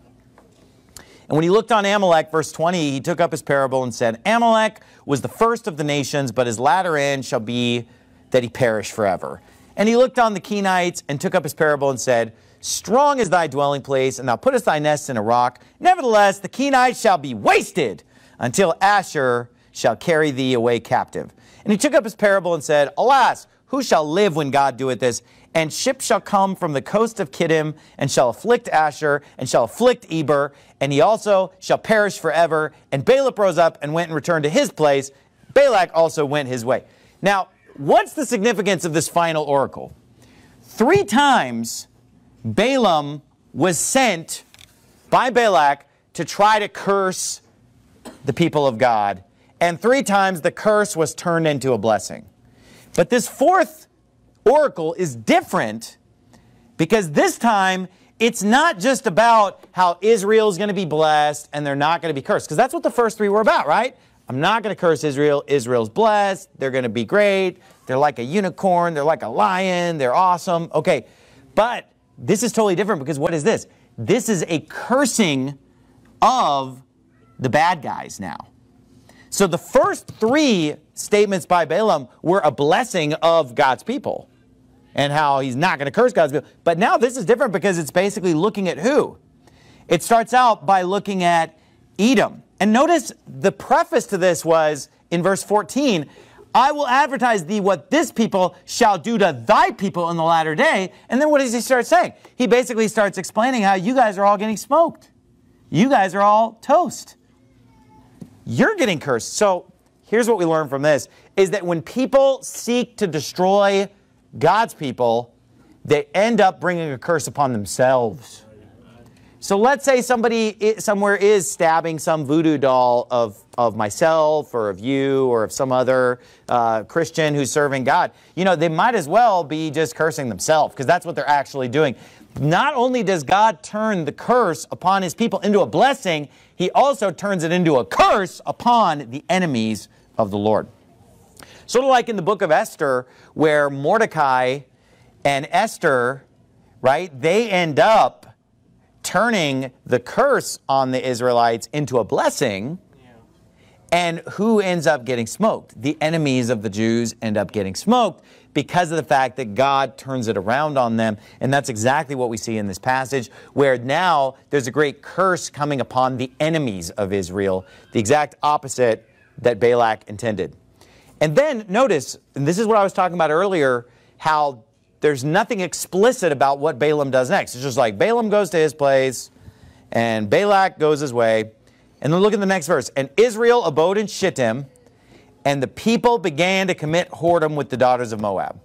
And when he looked on Amalek, verse twenty, he took up his parable and said, Amalek was the first of the nations, but his latter end shall be that he perish forever. And he looked on the Kenites and took up his parable and said, strong is thy dwelling place, and thou puttest thy nest in a rock. Nevertheless, the Kenites shall be wasted until Asshur shall carry thee away captive. And he took up his parable and said, alas, who shall live when God doeth this? And ships shall come from the coast of Kittim, and shall afflict Asshur, and shall afflict Eber, and he also shall perish forever. And Balak rose up and went and returned to his place. Balak also went his way. Now, what's the significance of this final oracle? Three times Balaam was sent by Balak to try to curse the people of God. And three times the curse was turned into a blessing. But this fourth oracle is different, because this time it's not just about how Israel's going to be blessed and they're not going to be cursed. Because that's what the first three were about, right? I'm not going to curse Israel. Israel's blessed. They're going to be great. They're like a unicorn. They're like a lion. They're awesome. Okay, but this is totally different, because what is this? This is a cursing of the bad guys now. So the first three statements by Balaam were a blessing of God's people and how he's not going to curse God's people. But now this is different, because it's basically looking at who? It starts out by looking at Edom. And notice the preface to this was in verse fourteen, I will advertise thee what this people shall do to thy people in the latter day. And then what does he start saying? He basically starts explaining how you guys are all getting smoked. You guys are all toast. You're getting cursed. So here's what we learn from this, is that when people seek to destroy God's people, they end up bringing a curse upon themselves. So let's say somebody i- somewhere is stabbing some voodoo doll of, of myself or of you or of some other uh, Christian who's serving God. You know, they might as well be just cursing themselves, because that's what they're actually doing. Not only does God turn the curse upon his people into a blessing, he also turns it into a curse upon the enemies of the Lord. Sort of like in the book of Esther, where Mordecai and Esther, right, they end up turning the curse on the Israelites into a blessing. Yeah. And who ends up getting smoked? The enemies of the Jews end up getting smoked because of the fact that God turns it around on them. And that's exactly what we see in this passage, where now there's a great curse coming upon the enemies of Israel, the exact opposite that Balak intended. And then notice, and this is what I was talking about earlier, how there's nothing explicit about what Balaam does next. It's just like Balaam goes to his place and Balak goes his way. And then look at the next verse. And Israel abode in Shittim, and the people began to commit whoredom with the daughters of Moab.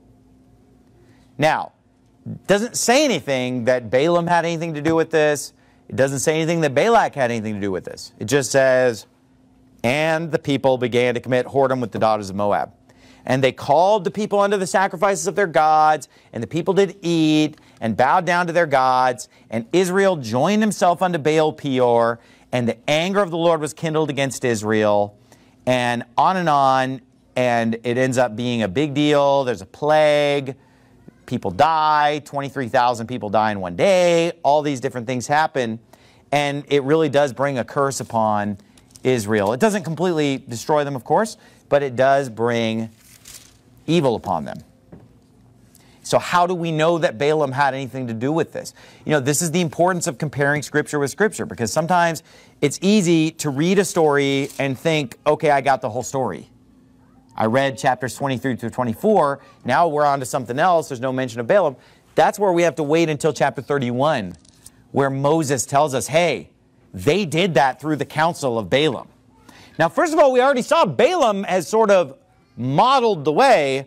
Now, it doesn't say anything that Balaam had anything to do with this. It doesn't say anything that Balak had anything to do with this. It just says, and the people began to commit whoredom with the daughters of Moab. And they called the people unto the sacrifices of their gods, and the people did eat and bowed down to their gods. And Israel joined himself unto Baal Peor, and the anger of the Lord was kindled against Israel. And on and on, and it ends up being a big deal. There's a plague. People die. twenty-three thousand people die in one day. All these different things happen. And it really does bring a curse upon Israel. It doesn't completely destroy them, of course, but it does bring evil upon them. So how do we know that Balaam had anything to do with this? You know, this is the importance of comparing Scripture with Scripture, because sometimes it's easy to read a story and think, okay, I got the whole story. I read chapters twenty-three through twenty-four. Now we're on to something else. There's no mention of Balaam. That's where we have to wait until chapter thirty-one, where Moses tells us, hey, they did that through the counsel of Balaam. Now, first of all, we already saw Balaam has sort of modeled the way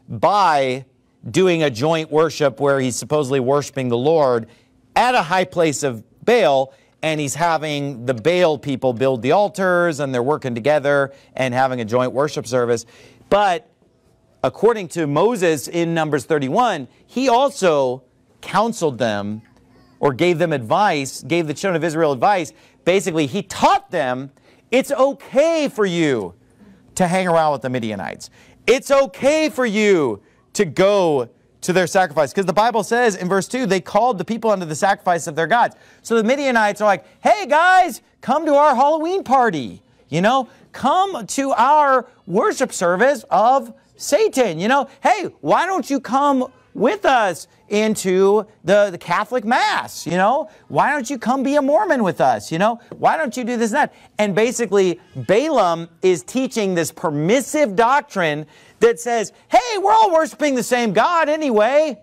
by doing a joint worship where he's supposedly worshiping the Lord at a high place of Baal, and he's having the Baal people build the altars, and they're working together and having a joint worship service. But according to Moses in Numbers thirty-one, he also counseled them, or gave them advice, gave the children of Israel advice. Basically, he taught them, it's okay for you to hang around with the Midianites. It's okay for you to go to their sacrifice. Because the Bible says in verse two, they called the people unto the sacrifice of their gods. So the Midianites are like, hey guys, come to our Halloween party. You know, come to our worship service of Satan. You know, hey, why don't you come with us into the, the Catholic Mass, you know? Why don't you come be a Mormon with us, you know? Why don't you do this and that? And basically, Balaam is teaching this permissive doctrine that says, hey, we're all worshiping the same God anyway.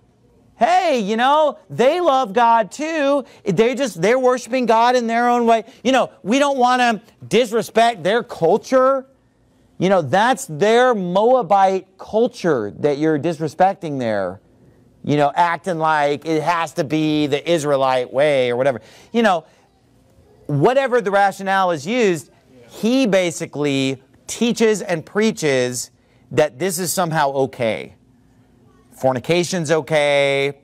Hey, you know, they love God too. They just, they're worshiping God in their own way. You know, we don't want to disrespect their culture. You know, that's their Moabite culture that you're disrespecting there. You know, acting like it has to be the Israelite way or whatever. You know, whatever the rationale is used, he basically teaches and preaches that this is somehow okay. Fornication's okay.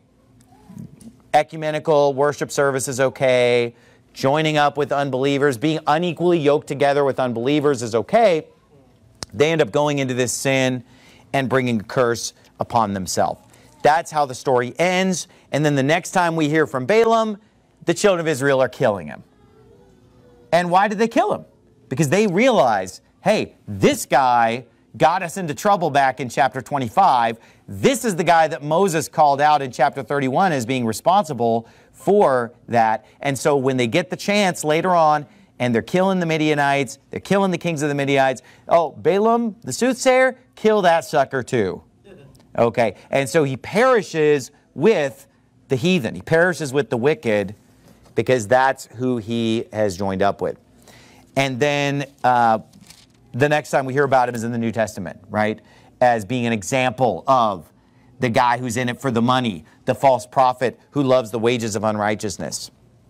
Ecumenical worship service is okay. Joining up with unbelievers, being unequally yoked together with unbelievers is okay. They end up going into this sin and bringing a curse upon themselves. That's how the story ends. And then the next time we hear from Balaam, the children of Israel are killing him. And why did they kill him? Because they realize, hey, this guy got us into trouble back in chapter twenty-five. This is the guy that Moses called out in chapter thirty-one as being responsible for that. And so when they get the chance later on, and they're killing the Midianites, they're killing the kings of the Midianites. Oh, Balaam, the soothsayer, kill that sucker too. Okay, and so he perishes with the heathen. He perishes with the wicked because that's who he has joined up with. And then uh, the next time we hear about him is in the New Testament, right? As being an example of the guy who's in it for the money, the false prophet who loves the wages of unrighteousness.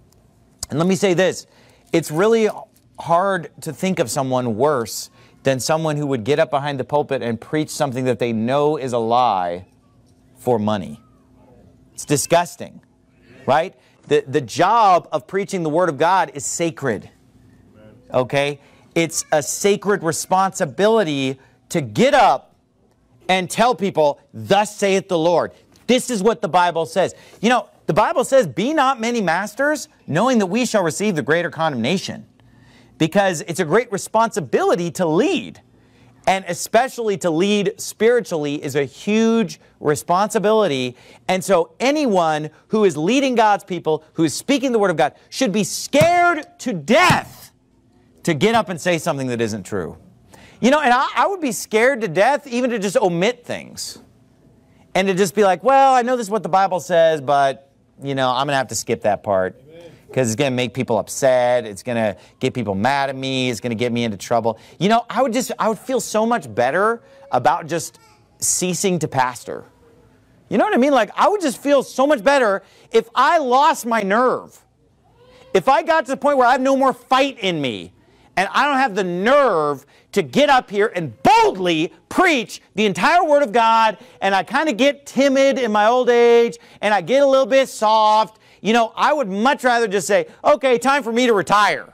And let me say this, it's really hard to think of someone worse than someone who would get up behind the pulpit and preach something that they know is a lie for money. It's disgusting, right? The, the job of preaching the Word of God is sacred, okay? It's a sacred responsibility to get up and tell people, thus saith the Lord. This is what the Bible says. You know, the Bible says, be not many masters, knowing that we shall receive the greater condemnation. Because it's a great responsibility to lead. And especially to lead spiritually is a huge responsibility. And so anyone who is leading God's people, who is speaking the Word of God, should be scared to death to get up and say something that isn't true. You know, and I, I would be scared to death even to just omit things. And to just be like, well, I know this is what the Bible says, but, you know, I'm going to have to skip that part. Because it's going to make people upset. It's going to get people mad at me. It's going to get me into trouble. You know, I would just, I would feel so much better about just ceasing to pastor. You know what I mean? Like, I would just feel so much better if I lost my nerve. If I got to the point where I have no more fight in me, and I don't have the nerve to get up here and boldly preach the entire Word of God, and I kind of get timid in my old age, and I get a little bit soft, you know, I would much rather just say, okay, time for me to retire.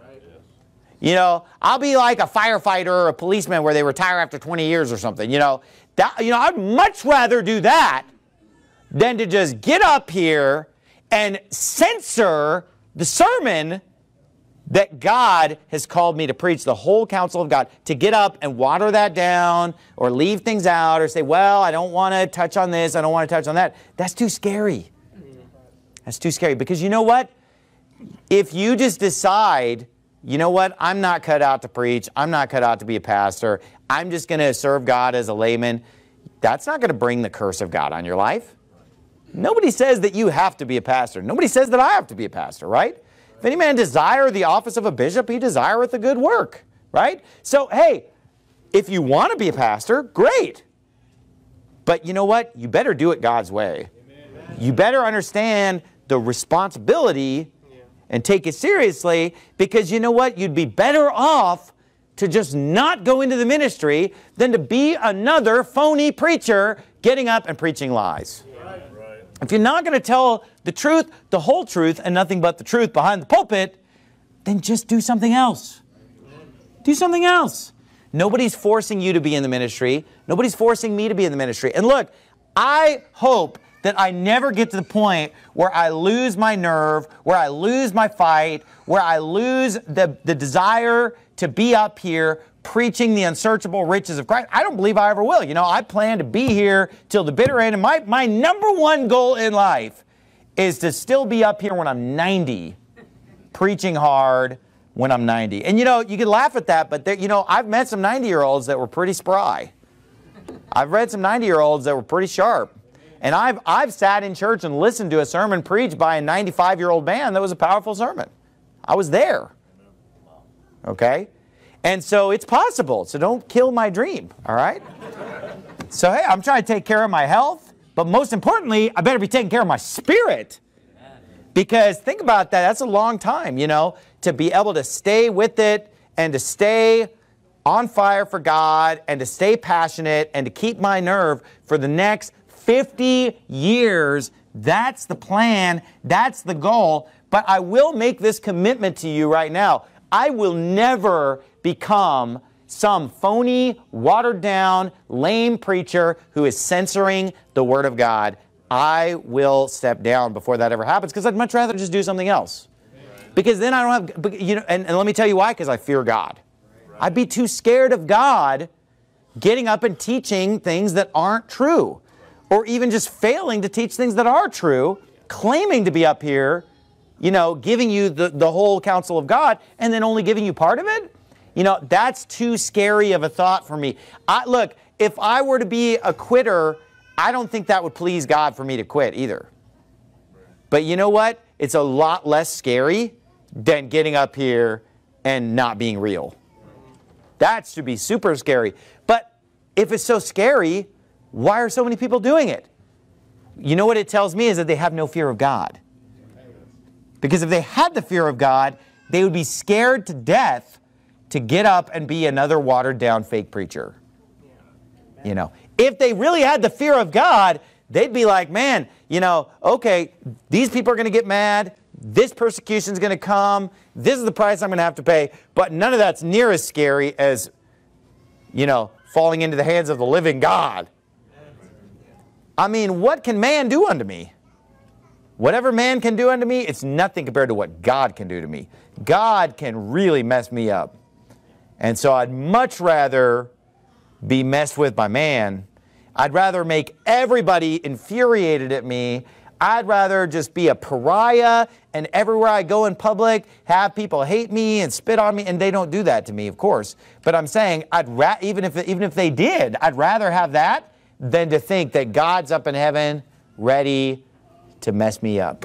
You know, I'll be like a firefighter or a policeman where they retire after twenty years or something. You know, that, you know, I'd much rather do that than to just get up here and censor the sermon that God has called me to preach, the whole counsel of God, to get up and water that down or leave things out or say, well, I don't want to touch on this, I don't want to touch on that. That's too scary. That's too scary, because you know what? If you just decide, you know what, I'm not cut out to preach, I'm not cut out to be a pastor, I'm just going to serve God as a layman, that's not going to bring the curse of God on your life. Nobody says that you have to be a pastor. Nobody says that I have to be a pastor, right? If any man desire the office of a bishop, he desireth a good work, right? So, hey, if you want to be a pastor, great. But you know what? You better do it God's way. Amen. You better understand the responsibility and take it seriously, because you know what? You'd be better off to just not go into the ministry than to be another phony preacher getting up and preaching lies. Right. Right. If you're not going to tell the truth, the whole truth, and nothing but the truth behind the pulpit, then just do something else. Do something else. Nobody's forcing you to be in the ministry. Nobody's forcing me to be in the ministry. And look, I hope that I never get to the point where I lose my nerve, where I lose my fight, where I lose the, the desire to be up here preaching the unsearchable riches of Christ. I don't believe I ever will. You know, I plan to be here till the bitter end. And my, my number one goal in life is to still be up here when I'm ninety, preaching hard when I'm ninety. And you know, you can laugh at that, but there, you know, I've met some ninety-year-olds that were pretty spry. I've read some ninety-year-olds that were pretty sharp. And I've, I've sat in church and listened to a sermon preached by a ninety-five-year-old man that was a powerful sermon. I was there. Okay? And so it's possible. So don't kill my dream. All right? So, hey, I'm trying to take care of my health. But most importantly, I better be taking care of my spirit. Because think about that. That's a long time, you know, to be able to stay with it and to stay on fire for God and to stay passionate and to keep my nerve for the next fifty years. That's the plan. That's the goal. But I will make this commitment to you right now. I will never become some phony, watered down, lame preacher who is censoring the Word of God. I will step down before that ever happens, because I'd much rather just do something else. Because then I don't have, you know, and, and let me tell you why, because I fear God. I'd be too scared of God getting up and teaching things that aren't true. Or even just failing to teach things that are true, claiming to be up here, you know, giving you the, the whole counsel of God, and then only giving you part of it. You know, that's too scary of a thought for me. I, look, if I were to be a quitter, I don't think that would please God for me to quit either. But you know what? It's a lot less scary than getting up here and not being real. That should be super scary. But if it's so scary, why are so many people doing it? You know what it tells me is that they have no fear of God. Because if they had the fear of God, they would be scared to death to get up and be another watered-down fake preacher. You know, if they really had the fear of God, they'd be like, man, you know, okay, these people are going to get mad. This persecution is going to come. This is the price I'm going to have to pay. But none of that's near as scary as, you know, falling into the hands of the living God. I mean, what can man do unto me? Whatever man can do unto me, it's nothing compared to what God can do to me. God can really mess me up. And so I'd much rather be messed with by man. I'd rather make everybody infuriated at me. I'd rather just be a pariah and everywhere I go in public have people hate me and spit on me, and they don't do that to me, of course. But I'm saying, I'd ra even if even if they did, I'd rather have that than to think that God's up in heaven ready to mess me up.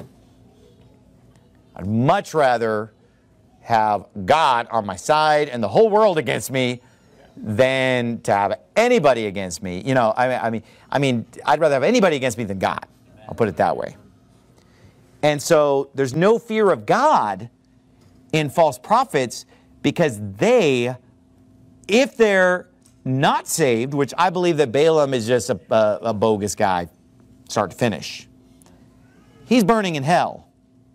I'd much rather have God on my side and the whole world against me than to have anybody against me. You know, I mean, I mean, I mean, I'd rather have anybody against me than God. I'll put it that way. And so there's no fear of God in false prophets because they, if they're not saved, which I believe that Balaam is just a, a, a bogus guy, start to finish. He's burning in hell.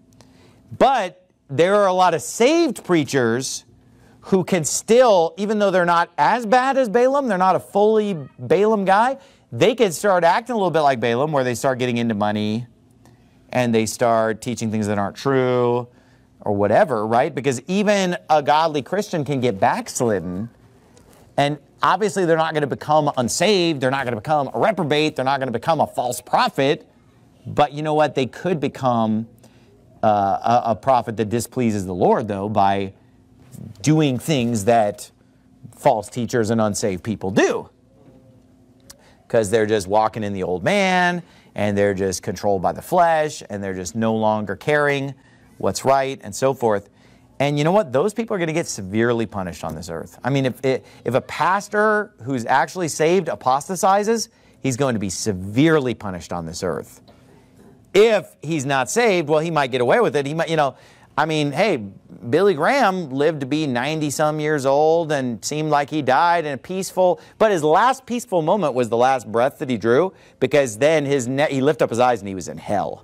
But there are a lot of saved preachers who can still, even though they're not as bad as Balaam, they're not a fully Balaam guy, they can start acting a little bit like Balaam, where they start getting into money and they start teaching things that aren't true or whatever, right? Because even a godly Christian can get backslidden, and obviously they're not going to become unsaved, they're not going to become a reprobate, they're not going to become a false prophet, but you know what? They could become uh, a, a prophet that displeases the Lord, though, by doing things that false teachers and unsaved people do. Because they're just walking in the old man, and they're just controlled by the flesh, and they're just no longer caring what's right, and so forth. And you know what? Those people are going to get severely punished on this earth. I mean, if, if a pastor who's actually saved apostatizes, he's going to be severely punished on this earth. If he's not saved, well, he might get away with it. He might, you know, I mean, hey, Billy Graham lived to be ninety some years old and seemed like he died in a peaceful, but his last peaceful moment was the last breath that he drew, because then his ne he lifted up his eyes and he was in hell.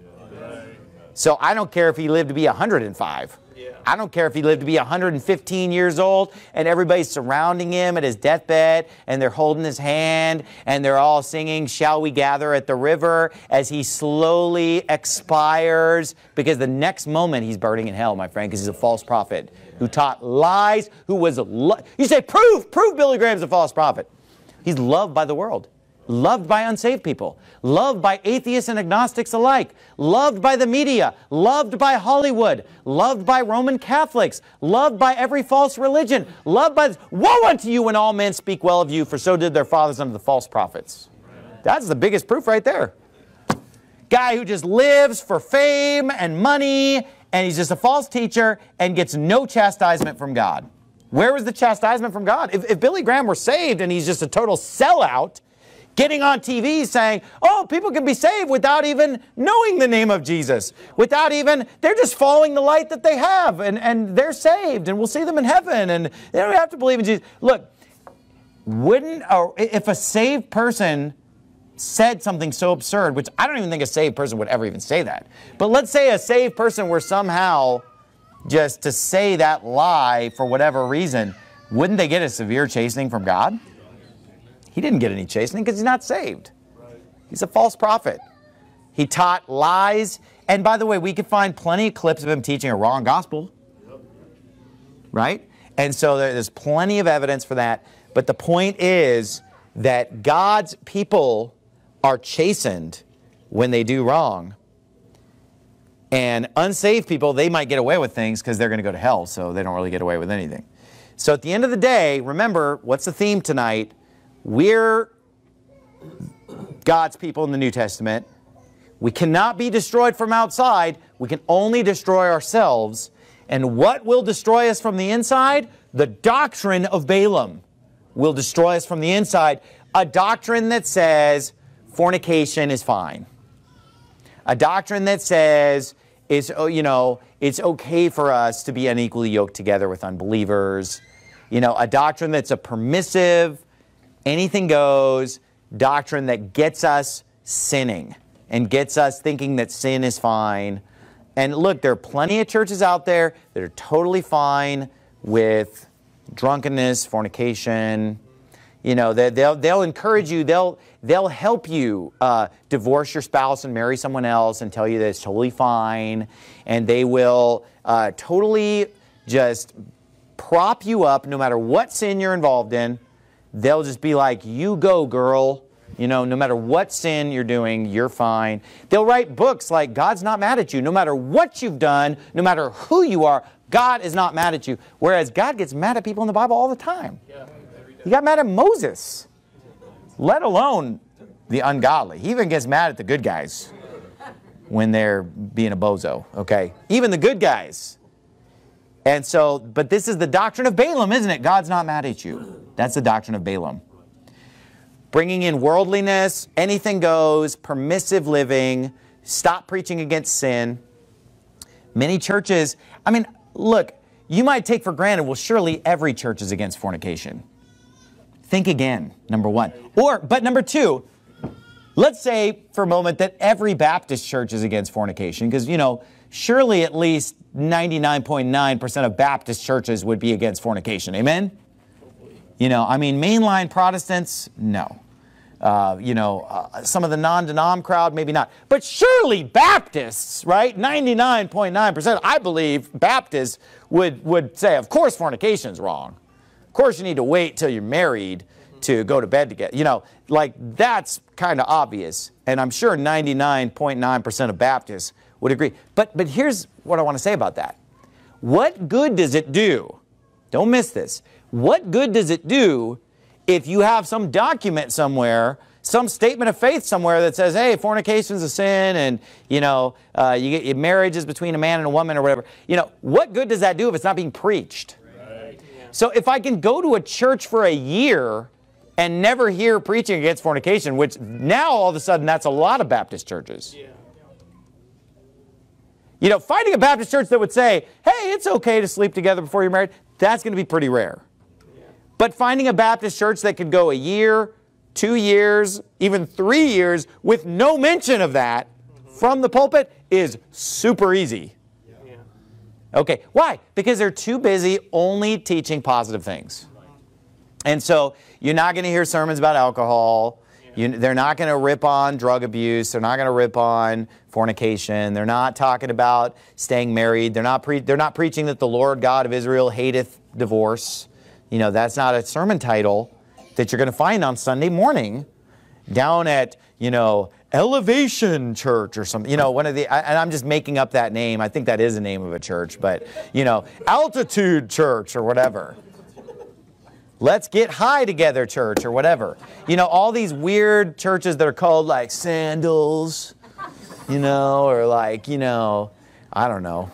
So I don't care if he lived to be one hundred and five. I don't care if he lived to be one hundred fifteen years old and everybody's surrounding him at his deathbed and they're holding his hand and they're all singing, "Shall we gather at the river?" as he slowly expires, because the next moment he's burning in hell, my friend, because he's a false prophet who taught lies, who was, lo you say, prove, prove Billy Graham's a false prophet. He's loved by the world. Loved by unsaved people, loved by atheists and agnostics alike, loved by the media, loved by Hollywood, loved by Roman Catholics, loved by every false religion, loved by... Woe unto you when all men speak well of you, for so did their fathers unto the false prophets. That's the biggest proof right there. Guy who just lives for fame and money, and he's just a false teacher and gets no chastisement from God. Where was the chastisement from God? If, if Billy Graham were saved and he's just a total sellout, getting on T V saying, oh, people can be saved without even knowing the name of Jesus. Without even, they're just following the light that they have, and, and they're saved, and we'll see them in heaven, and they don't have to believe in Jesus. Look, wouldn't, or if a saved person said something so absurd, which I don't even think a saved person would ever even say that, but let's say a saved person were somehow just to say that lie for whatever reason, wouldn't they get a severe chastening from God? He didn't get any chastening because he's not saved. He's a false prophet. He taught lies. And by the way, we could find plenty of clips of him teaching a wrong gospel. Right? And so there's plenty of evidence for that. But the point is that God's people are chastened when they do wrong. And unsaved people, they might get away with things because they're going to go to hell, so they don't really get away with anything. So at the end of the day, remember, what's the theme tonight? We're God's people in the New Testament. We cannot be destroyed from outside. We can only destroy ourselves. And what will destroy us from the inside? The doctrine of Balaam will destroy us from the inside. A doctrine that says fornication is fine. A doctrine that says it's, oh, you know, it's okay for us to be unequally yoked together with unbelievers. You know, a doctrine that's a permissive, anything goes doctrine that gets us sinning and gets us thinking that sin is fine. And look, there are plenty of churches out there that are totally fine with drunkenness, fornication. You know, they, they'll, they'll encourage you, they'll, they'll help you uh, divorce your spouse and marry someone else and tell you that it's totally fine. And they will uh, totally just prop you up no matter what sin you're involved in. They'll just be like, you go, girl. You know, no matter what sin you're doing, you're fine. They'll write books like, God's not mad at you. No matter what you've done, no matter who you are, God is not mad at you. Whereas God gets mad at people in the Bible all the time. He got mad at Moses, let alone the ungodly. He even gets mad at the good guys when they're being a bozo, okay? Even the good guys. And so, but this is the doctrine of Balaam, isn't it? God's not mad at you. That's the doctrine of Balaam. Bringing in worldliness, anything goes, permissive living, stop preaching against sin. Many churches, I mean, look, you might take for granted, well, surely every church is against fornication. Think again, number one. Or, but number two, let's say for a moment that every Baptist church is against fornication, because, you know, surely at least ninety-nine point nine percent of Baptist churches would be against fornication. Amen? You know, I mean, mainline Protestants, no. Uh, you know, uh, some of the non-denom crowd, maybe not. But surely Baptists, right? ninety-nine point nine percent, I believe Baptists would, would say, of course fornication's wrong. Of course you need to wait till you're married to go to bed together. You know, like that's kind of obvious. And I'm sure ninety-nine point nine percent of Baptists would agree. But, but here's what I want to say about that. What good does it do? Don't miss this. What good does it do if you have some document somewhere, some statement of faith somewhere that says, hey, fornication's a sin and, you know, uh, you get, marriage is between a man and a woman or whatever. You know, what good does that do if it's not being preached? Right. Yeah. So if I can go to a church for a year and never hear preaching against fornication, which now all of a sudden that's a lot of Baptist churches. Yeah. You know, finding a Baptist church that would say, hey, it's okay to sleep together before you're married, that's going to be pretty rare. But finding a Baptist church that could go a year, two years, even three years with no mention of that from the pulpit is super easy. Yeah. Okay, why? Because they're too busy only teaching positive things. And so you're not going to hear sermons about alcohol. You, they're not going to rip on drug abuse. They're not going to rip on fornication. They're not talking about staying married. They're not, pre they're not preaching that the Lord God of Israel hateth divorce. You know, that's not a sermon title that you're going to find on Sunday morning down at, you know, Elevation Church or something. You know, one of the, I, and I'm just making up that name. I think that is the name of a church, but, you know, Altitude Church or whatever. Let's Get High Together Church or whatever. You know, all these weird churches that are called like Sandals, you know, or like, you know, I don't know,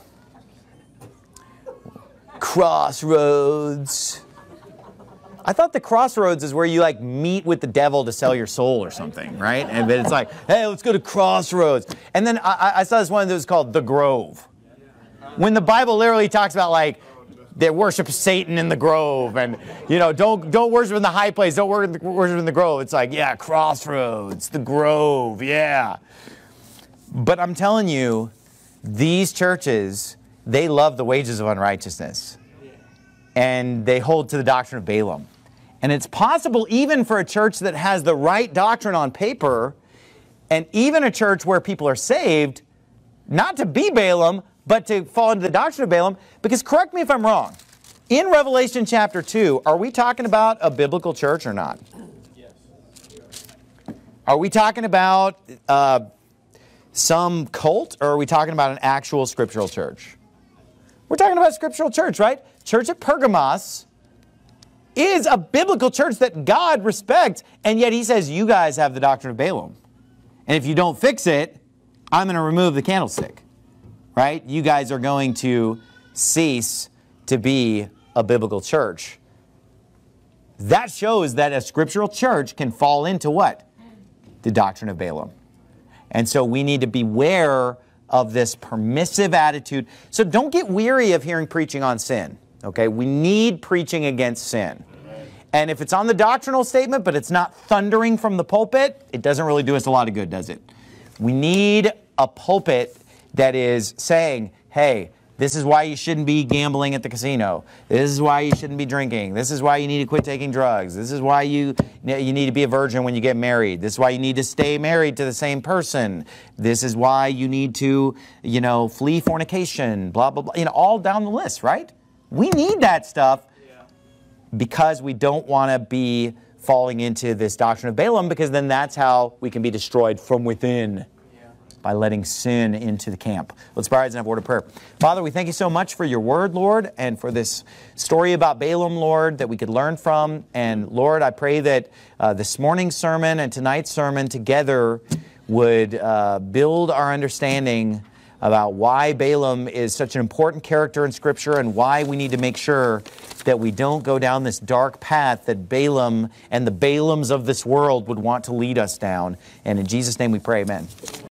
Crossroads. I thought the Crossroads is where you like meet with the devil to sell your soul or something, right? And but it's like, hey, let's go to Crossroads. And then I, I saw this one that was called The Grove. When the Bible literally talks about like they worship Satan in the grove and, you know, don't, don't worship in the high place, don't worship in the grove. It's like, yeah, Crossroads, the Grove, yeah. But I'm telling you, these churches, they love the wages of unrighteousness. And they hold to the doctrine of Balaam. And it's possible even for a church that has the right doctrine on paper, and even a church where people are saved, not to be Balaam, but to fall into the doctrine of Balaam. Because correct me if I'm wrong, in Revelation chapter two, are we talking about a biblical church or not? Yes. Are we talking about uh, some cult, or are we talking about an actual scriptural church? We're talking about a scriptural church, right? Church at Pergamos is a biblical church that God respects, and yet he says, you guys have the doctrine of Balaam. And if you don't fix it, I'm going to remove the candlestick, right? You guys are going to cease to be a biblical church. That shows that a scriptural church can fall into what? The doctrine of Balaam. And so we need to beware of this permissive attitude. So don't get weary of hearing preaching on sin. Okay, we need preaching against sin. And if it's on the doctrinal statement, but it's not thundering from the pulpit, it doesn't really do us a lot of good, does it? We need a pulpit that is saying, hey, this is why you shouldn't be gambling at the casino. This is why you shouldn't be drinking. This is why you need to quit taking drugs. This is why you, you need to be a virgin when you get married. This is why you need to stay married to the same person. This is why you need to, you know, flee fornication, blah, blah, blah. You know, all down the list, right? We need that stuff because we don't want to be falling into this doctrine of Balaam, because then that's how we can be destroyed from within. By letting sin into the camp. Let's bow our heads and have a word of prayer. Father, we thank you so much for your word, Lord, and for this story about Balaam, Lord, that we could learn from. And Lord, I pray that uh, this morning's sermon and tonight's sermon together would uh, build our understanding about why Balaam is such an important character in Scripture and why we need to make sure that we don't go down this dark path that Balaam and the Balaams of this world would want to lead us down. And in Jesus' name we pray, amen.